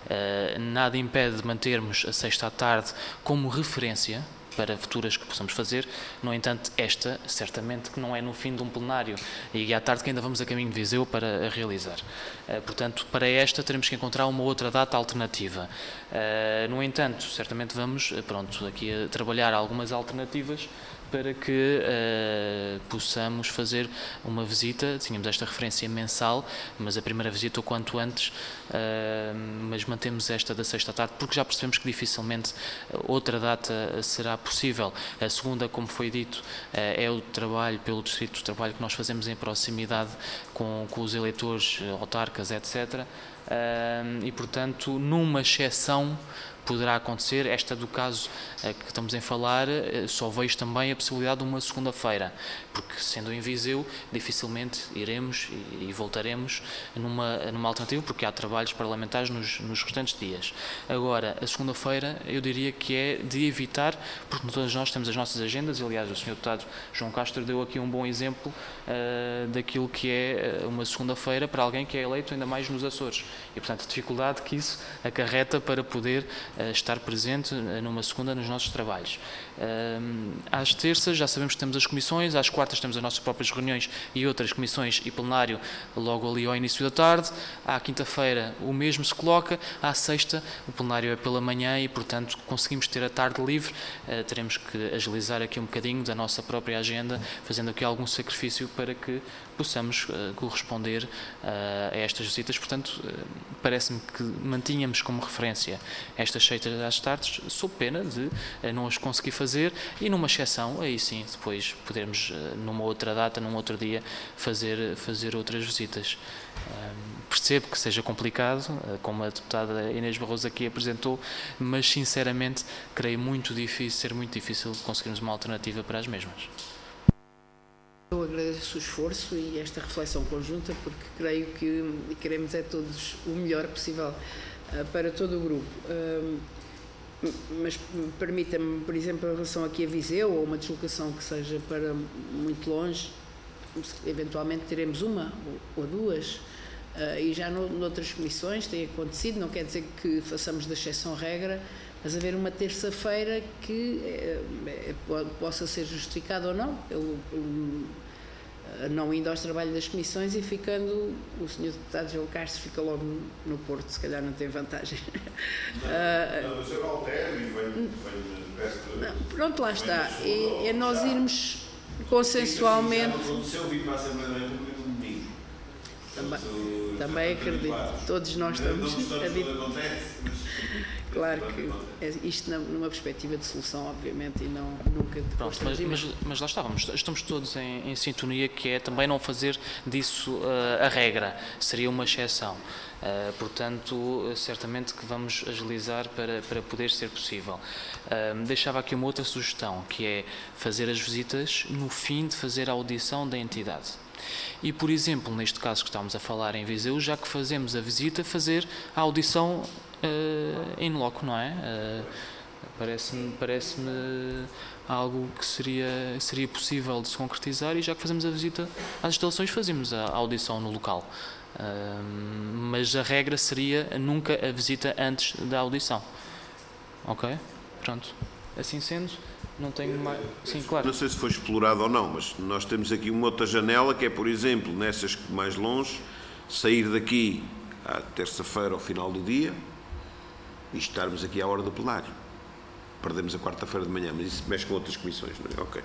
S1: Nada impede de mantermos a sexta à tarde como referência para futuras que possamos fazer. No entanto, esta, certamente, que não é no fim de um plenário e à tarde que ainda vamos a caminho de Viseu para a realizar. Uh, portanto, para esta teremos que encontrar uma outra data alternativa. Uh, no entanto, certamente vamos, pronto, aqui a trabalhar algumas alternativas para que uh, possamos fazer uma visita. Tínhamos esta referência mensal, mas a primeira visita o quanto antes, uh, mas mantemos esta da sexta à tarde, porque já percebemos que dificilmente outra data será possível. A segunda, como foi dito, uh, é o trabalho pelo distrito, o trabalho que nós fazemos em proximidade com, com os eleitores, autarcas, etcétera. Uh, e, portanto, numa exceção poderá acontecer, esta do caso uh, que estamos em falar, uh, só vejo também a possibilidade de uma segunda-feira, porque sendo em Viseu, dificilmente iremos e, e voltaremos numa, numa alternativa, porque há trabalhos parlamentares nos, nos restantes dias. Agora, a segunda-feira, eu diria que é de evitar, porque todos nós temos as nossas agendas, e, aliás, o senhor Deputado João Castro deu aqui um bom exemplo uh, daquilo que é uma segunda-feira para alguém que é eleito, ainda mais nos Açores. E, portanto, a dificuldade que isso acarreta para poder uh, estar presente uh, numa segunda nos nossos trabalhos. Uh, às terças já sabemos que temos as comissões, às quartas temos as nossas próprias reuniões e outras comissões e plenário logo ali ao início da tarde. À quinta-feira o mesmo se coloca, à sexta o plenário é pela manhã e, portanto, conseguimos ter a tarde livre. Uh, teremos que agilizar aqui um bocadinho da nossa própria agenda, fazendo aqui algum sacrifício para que possamos uh, corresponder uh, a estas visitas. Portanto, uh, parece-me que mantínhamos como referência estas das sextas às tardes, sob pena de não as conseguir fazer e numa exceção, aí sim, depois podermos, numa outra data, num outro dia, fazer, fazer outras visitas. Percebo que seja complicado, como a deputada Inês Barroso aqui apresentou, mas sinceramente creio muito difícil, ser muito difícil conseguirmos uma alternativa para as mesmas.
S3: Eu agradeço o esforço e esta reflexão conjunta, porque creio que queremos é todos o melhor possível uh, para todo o grupo. Uh, mas permita-me, por exemplo, em relação aqui a Viseu, ou uma deslocação que seja para muito longe, eventualmente teremos uma ou duas, uh, e já no, noutras comissões tem acontecido, não quer dizer que façamos da exceção regra, mas haver uma terça-feira que é, é, possa ser justificada ou não, pelo, pelo, não indo aos trabalhos das comissões e ficando, o senhor deputado João Castro fica logo no, no Porto, se calhar não tem vantagem. Não,
S7: não, mas eu altero e venho, venho,
S3: pronto, lá está. É, é nós irmos consensualmente.
S7: Se eu vir para a Assembleia da República no domingo.
S3: Também, também acredito. Todos nós estamos a vir. Claro que é isto numa perspectiva de solução, obviamente, e não nunca de
S1: Pronto, mas, mas, mas lá estávamos, estamos todos em, em sintonia, que é também não fazer disso uh, a regra, seria uma exceção. Uh, portanto, certamente que vamos agilizar para, para poder ser possível. Uh, deixava aqui uma outra sugestão, que é fazer as visitas no fim de fazer a audição da entidade. E, por exemplo, neste caso que estamos a falar em Viseu, já que fazemos a visita, fazer a audição uh, in loco, não é? Uh, parece-me, parece-me algo que seria, seria possível de se concretizar, e já que fazemos a visita às instalações, fazemos a audição no local. Uh, mas a regra seria nunca a visita antes da audição. Ok? Pronto. Assim sendo, não tenho mais... Sim, claro.
S4: Não sei se foi explorado ou não, mas nós temos aqui uma outra janela, que é, por exemplo, nessas mais longe, sair daqui à terça-feira ao final do dia e estarmos aqui à hora do plenário. Perdemos a quarta-feira de manhã, mas isso mexe com outras comissões, não é? Ok.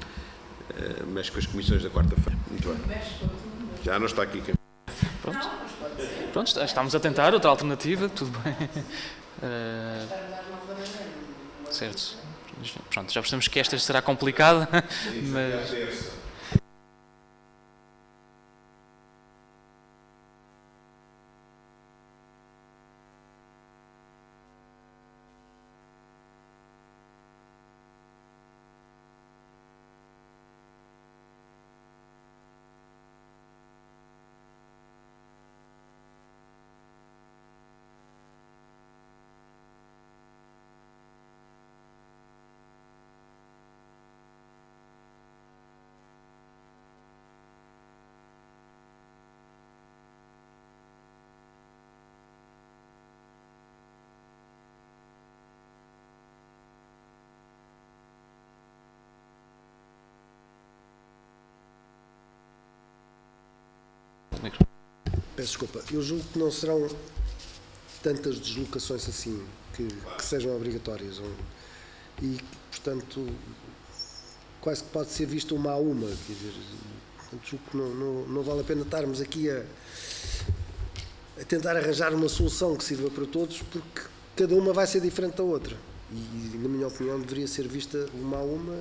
S4: Uh, mexe com as comissões da quarta-feira. Muito bem. Já não está aqui.
S1: Pronto. Pronto, estamos a tentar outra alternativa, tudo bem. Uh, certo. Pronto, já percebemos que esta será complicada, mas...
S5: Peço desculpa, eu julgo que não serão tantas deslocações assim que, que sejam obrigatórias e, portanto, quase que pode ser vista uma a uma, quer dizer, portanto, julgo que não, não, não vale a pena estarmos aqui a, a tentar arranjar uma solução que sirva para todos, porque cada uma vai ser diferente da outra e, na minha opinião, deveria ser vista uma a uma.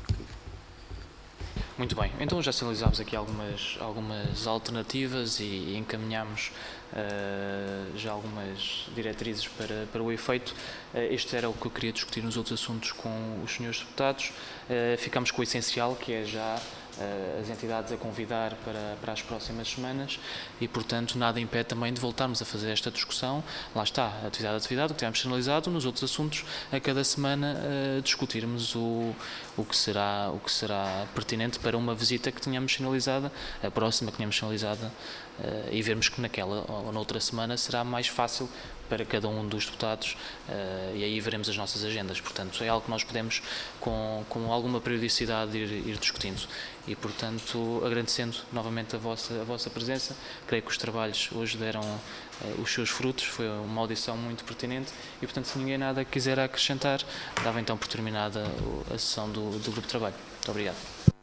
S1: Muito bem, então já sinalizámos aqui algumas, algumas alternativas e, e encaminhámos uh, já algumas diretrizes para, para o efeito. Uh, este era o que eu queria discutir nos outros assuntos com os senhores deputados. Uh, ficámos com o essencial, que é já uh, as entidades a convidar para, para as próximas semanas e, portanto, nada impede também de voltarmos a fazer esta discussão. Lá está, atividade a atividade, o que temos sinalizado, nos outros assuntos, a cada semana uh, discutirmos o, o, que será, o que será pertinente para uma visita que tínhamos sinalizada, a próxima que tínhamos sinalizada, uh, e vermos que naquela ou noutra semana será mais fácil para cada um dos deputados, uh, e aí veremos as nossas agendas. Portanto, é algo que nós podemos, com, com alguma periodicidade, ir, ir discutindo. E, portanto, agradecendo novamente a vossa, a vossa presença, creio que os trabalhos hoje deram uh, os seus frutos, foi uma audição muito pertinente e, portanto, se ninguém nada quiser acrescentar, dava então por terminada a sessão do, do Grupo de Trabalho. Muito obrigado.